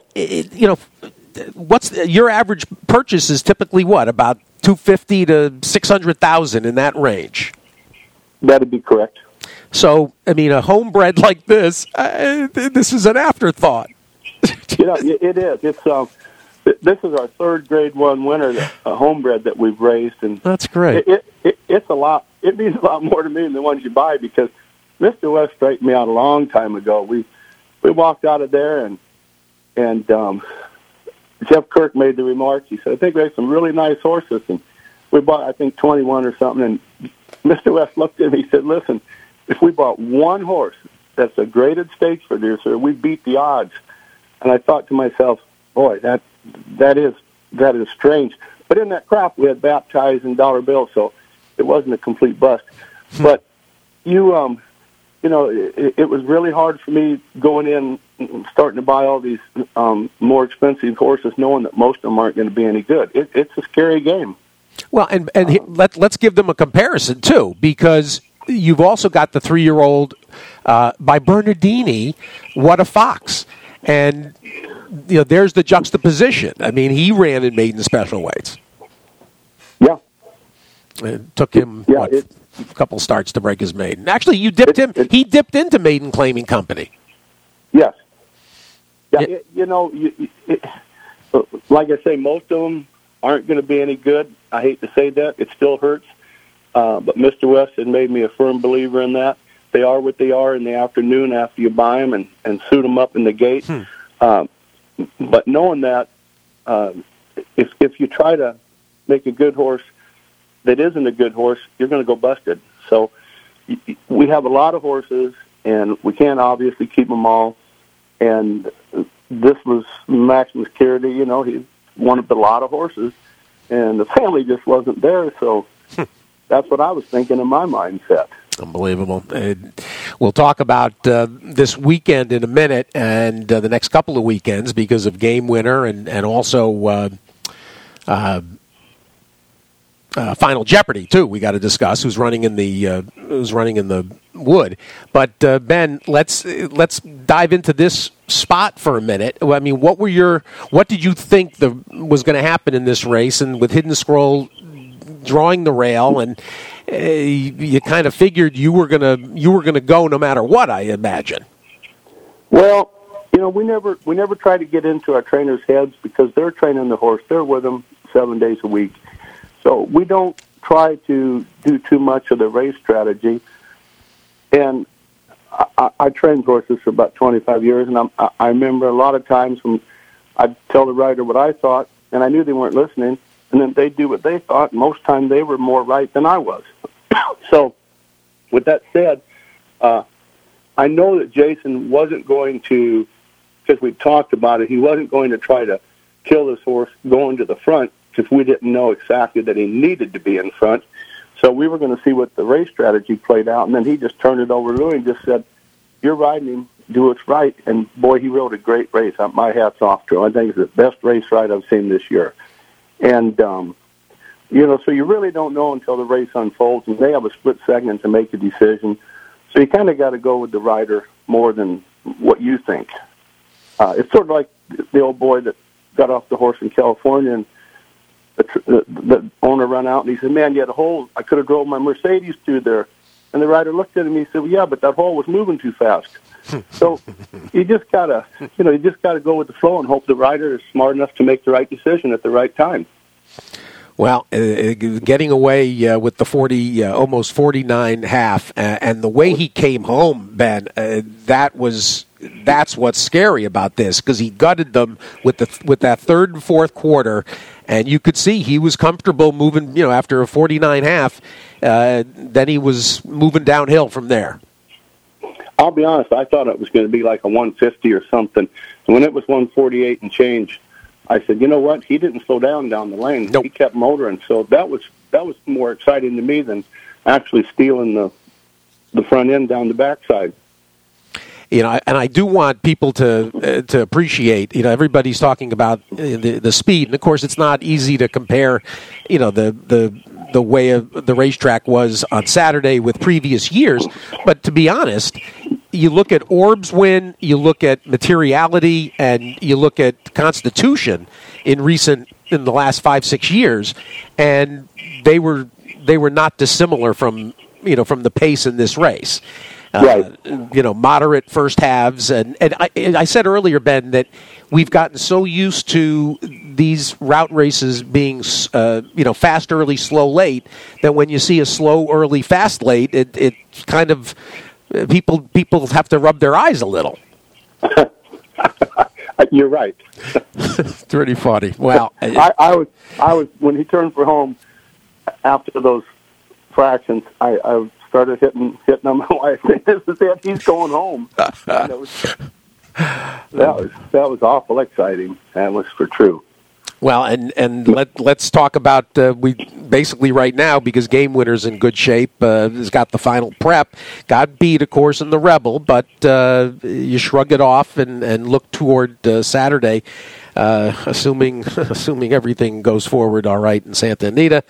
what's your average purchase is typically about $250,000 to $600,000 in that range. That'd be correct. So, I mean, a homebred like this is an afterthought. It is. It's this is our third grade one winner, a homebred that we've raised, and that's great. It it's a lot. It means a lot more to me than the ones you buy, because Mr. West straightened me out a long time ago. We walked out of there, and Jeff Kirk made the remark. He said, "I think we have some really nice horses," and we bought, I think, 21 or something. And Mr. West looked at me. He said, "Listen, if we bought one horse that's a graded stakes producer, we beat the odds." And I thought to myself, "Boy, that is strange." But in that crop, we had Baptized and Dollar Bill, so it wasn't a complete bust. But it was really hard for me going in and starting to buy all these more expensive horses, knowing that most of them aren't going to be any good. It's a scary game. Well, and let's give them a comparison, too, because you've also got the 3-year-old by Bernardini, What a Fox. And there's the juxtaposition. I mean, he ran in maiden special weights. Yeah. It took him, a couple starts to break his maiden. Actually, he dipped into Maiden Claiming Company. Yes. Yeah, like I say, most of them aren't going to be any good. I hate to say that. It still hurts. But Mr. West had made me a firm believer in that. They are what they are in the afternoon after you buy them and suit them up in the gate. But knowing that, if you try to make a good horse that isn't a good horse, you're going to go busted. So we have a lot of horses, and we can't obviously keep them all. And this was Maximus Carity. He wanted a lot of horses, and the family just wasn't there. So that's what I was thinking in my mindset. Unbelievable. We'll talk about this weekend in a minute and the next couple of weekends because of Game Winner and also Final Jeopardy too. We got to discuss who's running in the wood. But Ben, let's dive into this spot for a minute. I mean, what did you think was going to happen in this race? And with Hidden Scroll drawing the rail, and you kind of figured you were gonna go no matter what, I imagine. Well, we never try to get into our trainers' heads because they're training the horse. They're with them 7 days a week, so we don't try to do too much of the race strategy. And I trained horses for about 25 years, and I remember a lot of times when I'd tell the rider what I thought, and I knew they weren't listening. And then they'd do what they thought. Most time they were more right than I was. So, with that said, I know that Jason wasn't going to, because we talked about it, he wasn't going to try to kill this horse going to the front because we didn't know exactly that he needed to be in front. So we were going to see what the race strategy played out. And then he just turned it over to me and just said, "You're riding him. Do what's right." And, boy, he rode a great race. My hat's off to him. I think it's the best race ride I've seen this year. And, so you really don't know until the race unfolds, and they have a split second to make a decision. So you kind of got to go with the rider more than what you think. It's sort of like the old boy that got off the horse in California, and the owner ran out, and he said, "Man, you had a hole. I could have drove my Mercedes through there." And the rider looked at him, and he said, "Well, yeah, but that hole was moving too fast." So you just gotta go with the flow and hope the rider is smart enough to make the right decision at the right time. Well, getting away with the almost 49 half, and the way he came home, Ben, that's what's scary about this, because he gutted them with that third and fourth quarter, and you could see he was comfortable moving. After a 49 half, then he was moving downhill from there. I'll be honest, I thought it was going to be like a 150 or something. And when it was 148 and change, I said, you know what? He didn't slow down the lane. Nope. He kept motoring. So that was more exciting to me than actually stealing the front end down the backside. And I do want people to appreciate. Everybody's talking about the speed, and of course, it's not easy to compare. The way the racetrack was on Saturday with previous years, but to be honest, you look at Orb's win, you look at materiality, and you look at Constitution in the last 5-6 years, and they were not dissimilar from the pace in this race. Right. Moderate first halves. And I said earlier, Ben, that we've gotten so used to these route races being, fast early, slow late, that when you see a slow early, fast late, it kind of, people have to rub their eyes a little. You're right. It's pretty funny. Wow. I was when he turned for home after those fractions, I started hitting on my wife. This is it. He's going home. That was awful exciting. That was for true. Well, and let's talk about we basically right now, because Game Winner's in good shape. Has got the final prep. Got beat, of course, in the Rebel, but you shrug it off and look toward Saturday, assuming everything goes forward all right in Santa Anita.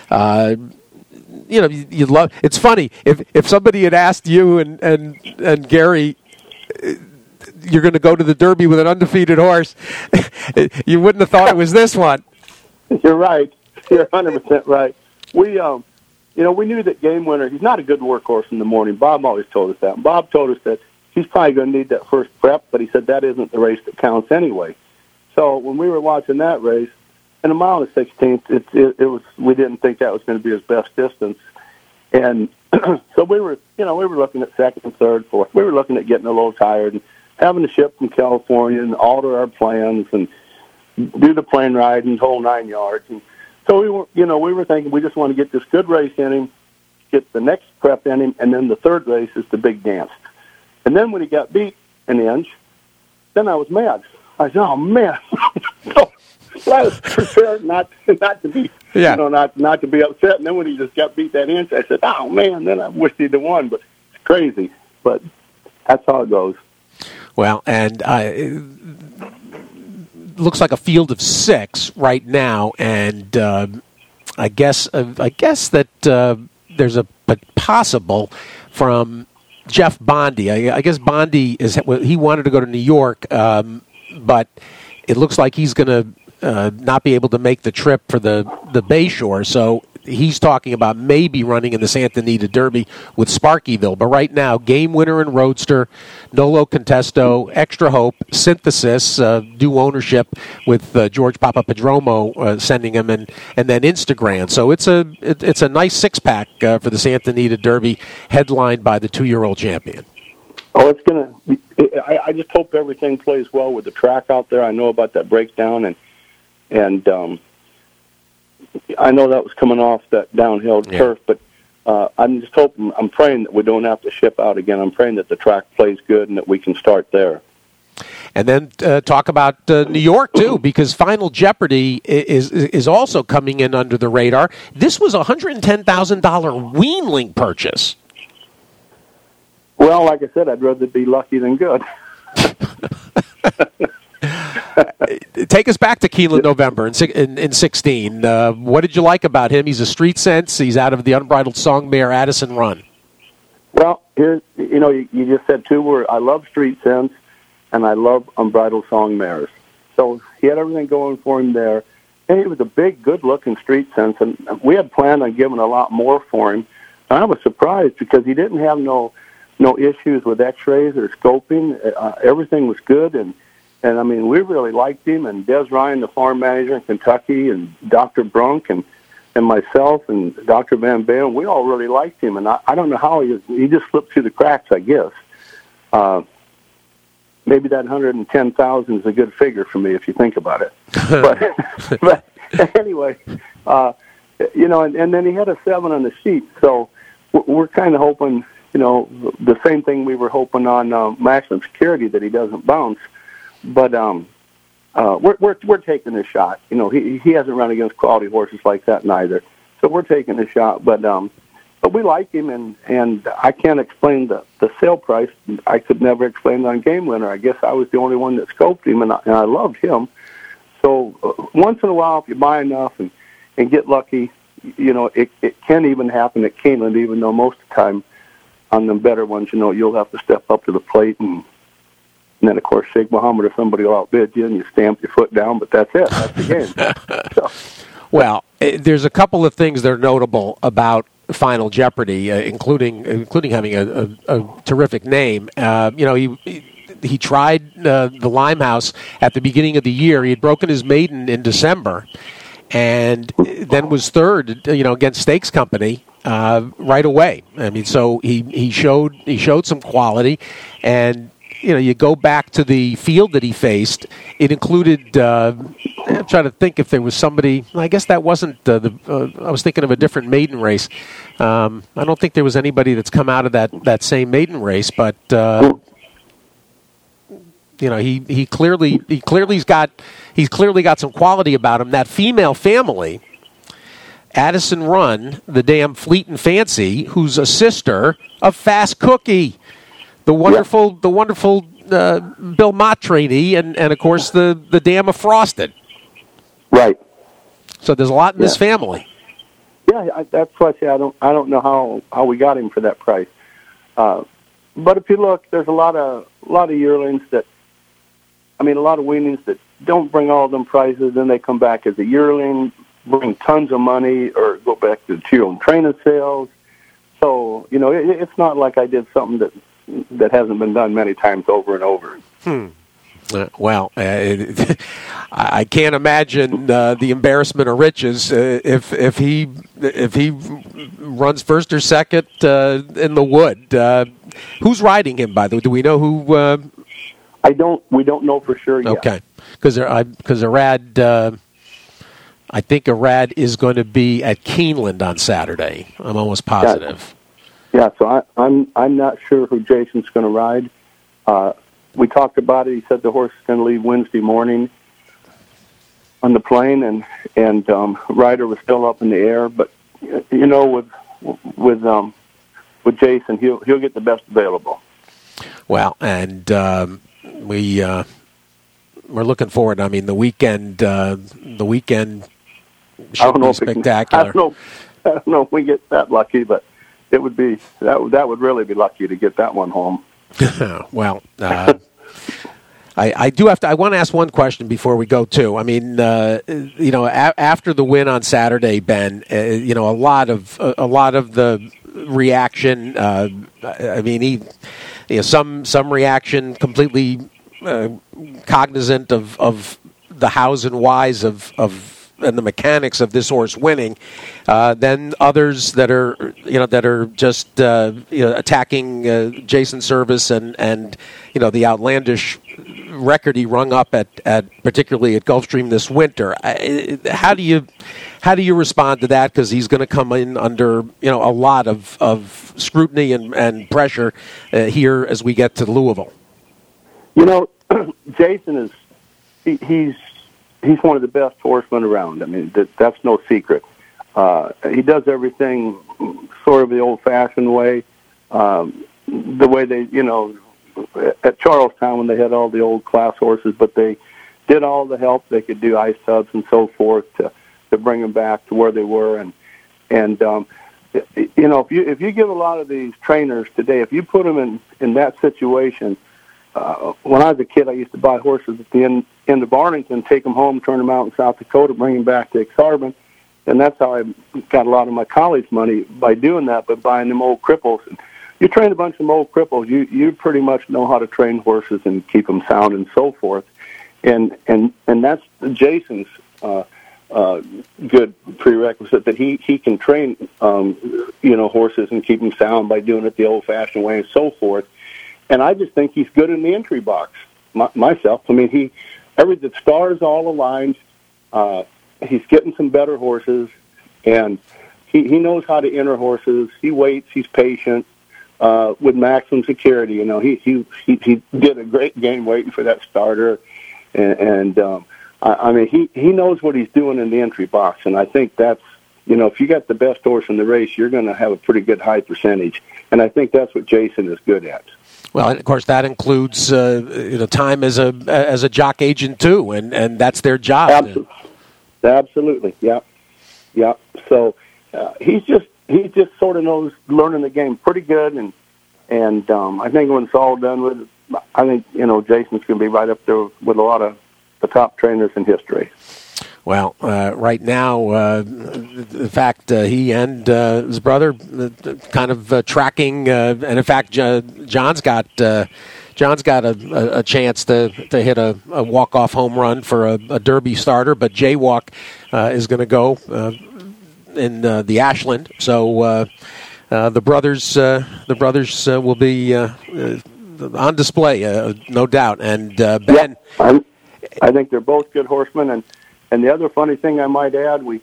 You love. It's funny if somebody had asked you and Gary, you're going to go to the Derby with an undefeated horse, you wouldn't have thought it was this one. You're right. You're 100% right. We knew that Game Winner, he's not a good workhorse in the morning. Bob always told us that. Bob told us that he's probably going to need that first prep, but he said that isn't the race that counts anyway. So when we were watching that race, in a mile and 16th, it was. We didn't think that was going to be his best distance, and so we were looking at second, third, fourth. We were looking at getting a little tired and having to ship from California and alter our plans and do the plane ride and whole 9 yards. And so we were thinking we just want to get this good race in him, get the next prep in him, and then the third race is the big dance. And then when he got beat an inch, then I was mad. I said, "Oh man!" So I was prepared not to be, not to be upset. And then when he just got beat that inch, I said, "Oh man!" Then I wished he'd have won, but it's crazy. But that's how it goes. Well, and it looks like a field of 6 right now, and I guess that there's a possible from Jeff Bondy. I guess Bondy he wanted to go to New York, but it looks like he's going to not be able to make the trip for the Bayshore, so he's talking about maybe running in the Santa Anita Derby with Sparkyville. But right now, Game Winner and Roadster, Nolo Contesto, Extra Hope, Synthesis, due ownership with George Papapadromo sending him, and then Instagram. So it's a nice 6-pack for the Santa Anita Derby, headlined by the 2-year-old champion. Oh, it's gonna. I just hope everything plays well with the track out there. I know about that breakdown, and I know that was coming off that downhill turf, but I'm just hoping, I'm praying that we don't have to ship out again. I'm praying that the track plays good and that we can start there. And then talk about New York, too, because Final Jeopardy is also coming in under the radar. This was a $110,000 Weanling purchase. Well, like I said, I'd rather be lucky than good. Take us back to Keeneland November in 16. What did you like about him? He's a street sense. He's out of the Unbridled Song Mare Addison Run. Well, here's, you just said 2 words. I love street sense, and I love Unbridled Song Mares. So he had everything going for him there. And he was a big, good-looking street sense, and we had planned on giving a lot more for him. And I was surprised because he didn't have no issues with x-rays or scoping. Everything was good, and I mean, we really liked him, and Des Ryan, the farm manager in Kentucky, and Dr. Brunk, and myself, and Dr. Van Balen, we all really liked him, and I don't know how he just slipped through the cracks, I guess. Maybe that 110,000 is a good figure for me if you think about it. but anyway, and then he had a 7 on the sheet, so we're kind of hoping, the same thing we were hoping on Maximum Security, that he doesn't bounce. But we're taking a shot. He hasn't run against quality horses like that neither. So we're taking a shot. But we like him, and I can't explain the sale price. I could never explain it on Game Winner. I guess I was the only one that scoped him, and I loved him. So once in a while, if you buy enough and get lucky, it can even happen at Keeneland, even though most of the time on the better ones, you'll have to step up to the plate, and then, of course, Sheikh Mohammed or somebody will outbid you, and you stamp your foot down, but that's it. That's the game. So. Well, there's a couple of things that are notable about Final Jeopardy, including having a terrific name. He tried the Limehouse at the beginning of the year. He had broken his maiden in December, and then was third, against Stakes Company right away. I mean, so he showed some quality, and you go back to the field that he faced. It included. I'm trying to think if there was somebody. I guess that wasn't I was thinking of a different maiden race. I don't think there was anybody that's come out of that same maiden race, but. He clearly's got some quality about him. That female family, Addison Run, the damn Fleet and Fancy, who's a sister of Fast Cookie, the wonderful Bill Mott trainee, and of course the dam of Frosted. Right. So there's a lot in this family. Yeah, that's why I say I don't know how we got him for that price. But if you look, there's a lot of yearlings a lot of weanings that don't bring all them prizes, then they come back as a yearling, bring tons of money, or go back to the own training sales. So, it's not like I did something that hasn't been done many times over and over. I can't imagine the embarrassment of riches if he runs first or second in the Wood. Who's riding him, by the way? Do we know who? We don't know for sure yet. Okay, because Arad, I think Arad is going to be at Keeneland on Saturday. I'm almost positive. Yeah, so I'm not sure who Jason's going to ride. We talked about it. He said the horse is going to leave Wednesday morning on the plane, and rider was still up in the air. But with Jason, he'll get the best available. Well, and we're looking forward. I mean, the weekend should be spectacular. I don't know if we get that lucky, but it would be that would really be lucky to get that one home. Well, I do have to. I want to ask one question before we go too. I mean, after the win on Saturday, Ben, a lot of the reaction. Some reaction completely cognizant of the hows and whys of and the mechanics of this horse winning. Then others that are just attacking Jason Service and the outlandish record he rung up at particularly at Gulfstream this winter. How do you respond to that? Because he's going to come in under a lot of scrutiny and pressure here as we get to Louisville. Jason is he's one of the best horsemen around. I mean, that's no secret. He does everything sort of the old-fashioned way, the way they, at Charlestown when they had all the old class horses, but they did all the help they could do, ice tubs and so forth, to bring them back to where they were. And if you give a lot of these trainers today, if you put them in that situation. When I was a kid, I used to buy horses at the end of Arlington, take them home, turn them out in South Dakota, bring them back to Exarban, and that's how I got a lot of my college money by doing that, by buying them old cripples. And you train a bunch of old cripples, you pretty much know how to train horses and keep them sound and so forth. And that's Jason's good prerequisite, that he can train horses and keep them sound by doing it the old-fashioned way and so forth. And I just think he's good in the entry box myself. I mean, the stars all aligned. He's getting some better horses, and he knows how to enter horses. He waits. He's patient with maximum security. He did a great game waiting for that starter, and he knows what he's doing in the entry box. And I think that's if you got the best horse in the race, you're going to have a pretty good high percentage. And I think that's what Jason is good at. Well, of course, that includes time as a jock agent too, and that's their job. Absolutely, yeah. So he's just sort of knows learning the game pretty good, and I think when it's all done with, I think Jason's going to be right up there with a lot of the top trainers in history. Well, right now, in fact, he and his brother kind of tracking, and in fact, John's got a chance to hit a walk-off home run for a Derby starter, but Jaywalk is going to go in the Ashland. So the brothers will be on display, no doubt. And Ben, I think they're both good horsemen. And the other funny thing I might add, we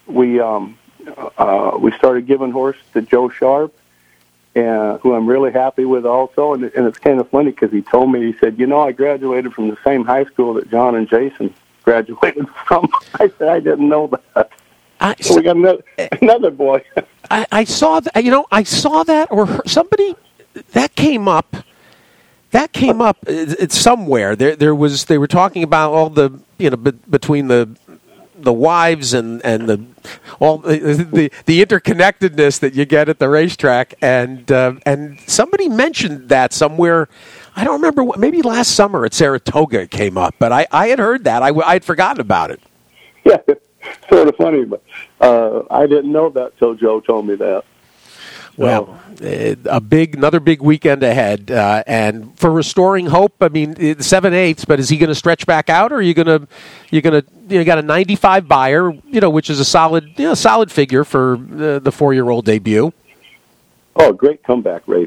started giving horse to Joe Sharp, who I'm really happy with also. And it's kind of funny because he told me, he said, I graduated from the same high school that John and Jason graduated from. I said, I didn't know that. So we got another boy. I saw that. I saw that, or somebody that came up. That came up. It's somewhere. There was. They were talking about all the between the wives and the interconnectedness that you get at the racetrack, and somebody mentioned that somewhere. I don't remember what. Maybe last summer at Saratoga it came up, but I had heard that. I had forgotten about it. Yeah, sort of funny, but I didn't know that till Joe told me that. Well, another big weekend ahead, and for Restoring Hope, I mean 7/8. But is he going to stretch back out, or are you got a 95 buyer, which is a solid figure for the 4-year-old debut. Oh, great comeback race!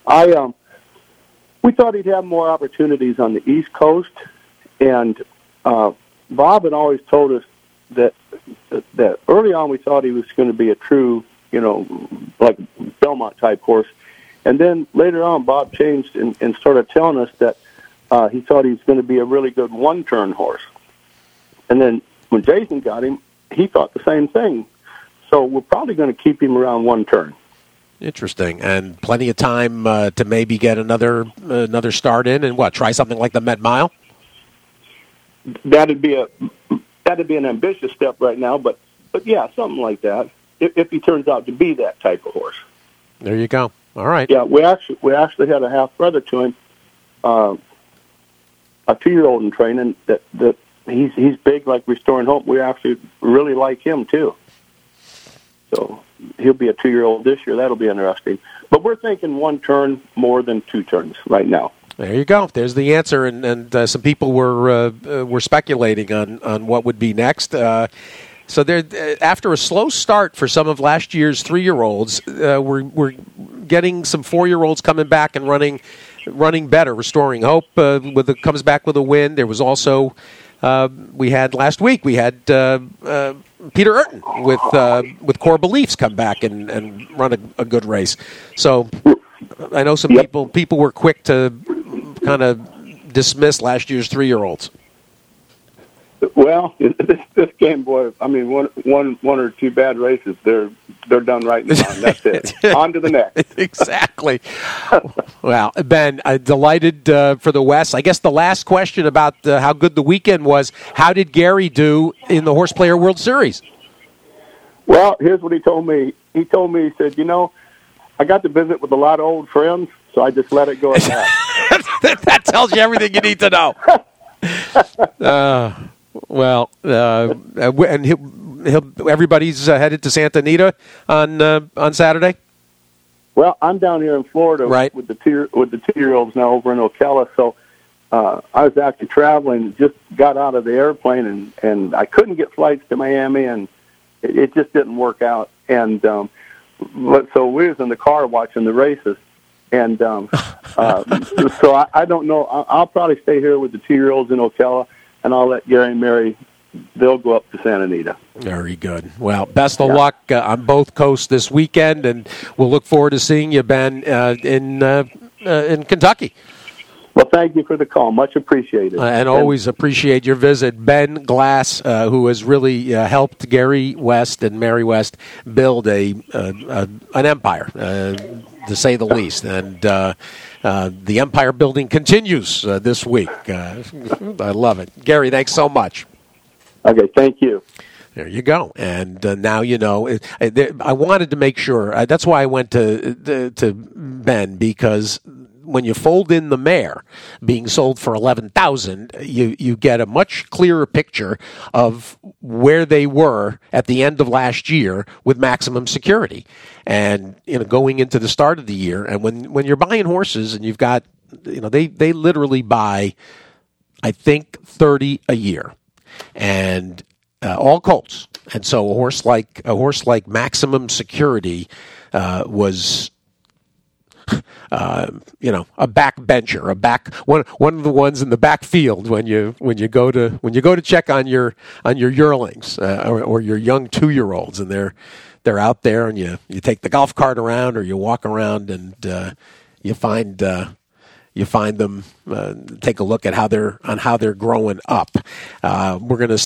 We thought he'd have more opportunities on the East Coast, and Bob had always told us that early on we thought he was going to be a true, like Belmont type horse. And then later on, Bob changed and started telling us that he thought he was going to be a really good one-turn horse. And then when Jason got him, he thought the same thing. So we're probably going to keep him around one turn. Interesting, and plenty of time to maybe get another start in, and try something like the Met Mile. That'd be an ambitious step right now, but yeah, something like that. If he turns out to be that type of horse. There you go. All right. Yeah, we actually had a half brother to him, a 2-year-old in training that he's big like Restoring Hope. We actually really like him too. So he'll be a 2-year-old this year. That'll be interesting. But we're thinking one turn more than 2 turns right now. There you go. There's the answer, and some people were speculating on what would be next. So there, after a slow start for some of last year's 3-year-olds, we're getting some 4-year-olds coming back and running better. Restoring Hope comes back with a win. There was also we had last week Peter Urton with Core Beliefs come back and run a good race. So I know some people were quick to kind of dismiss last year's 3-year-olds. Well, this game, boy, I mean, one or 2 bad races, they're done right now, and that's it. On to the next. Exactly. Well, Ben, delighted for the West. I guess the last question about how good the weekend was, how did Gary do in the Horse Player World Series? Well, here's what he told me. He said, I got to visit with a lot of old friends, so I just let it go at that. That tells you everything you need to know. And everybody's headed to Santa Anita on Saturday. Well, I'm down here in Florida with the 2-year-olds now over in Ocala. So I was actually traveling, just got out of the airplane, and I couldn't get flights to Miami, and it just didn't work out. And so we was in the car watching the races. And so I don't know. I'll probably stay here with the 2-year-olds in Ocala, and I'll let Gary and Mary, they'll go up to Santa Anita. Very good. Well, best of luck on both coasts this weekend, and we'll look forward to seeing you, Ben, in Kentucky. Well, thank you for the call. Much appreciated. And always appreciate your visit. Ben Glass, who has really helped Gary West and Mary West build an empire, to say the least. And the empire building continues this week. I love it. Gary, thanks so much. Okay, thank you. There you go. And now you know. I wanted to make sure. That's why I went to Ben, because when you fold in the mare being sold for $11,000, you get a much clearer picture of where they were at the end of last year with Maximum Security, and going into the start of the year. And when you're buying horses and you've got, they literally buy, I think, 30 a year, and all colts. And so a horse like Maximum Security was, a backbencher, one of the ones in the backfield when you go to check on your yearlings or your young 2-year-olds, and they're out there, and you take the golf cart around or you walk around, and you find them, take a look at how they're growing up. We're going to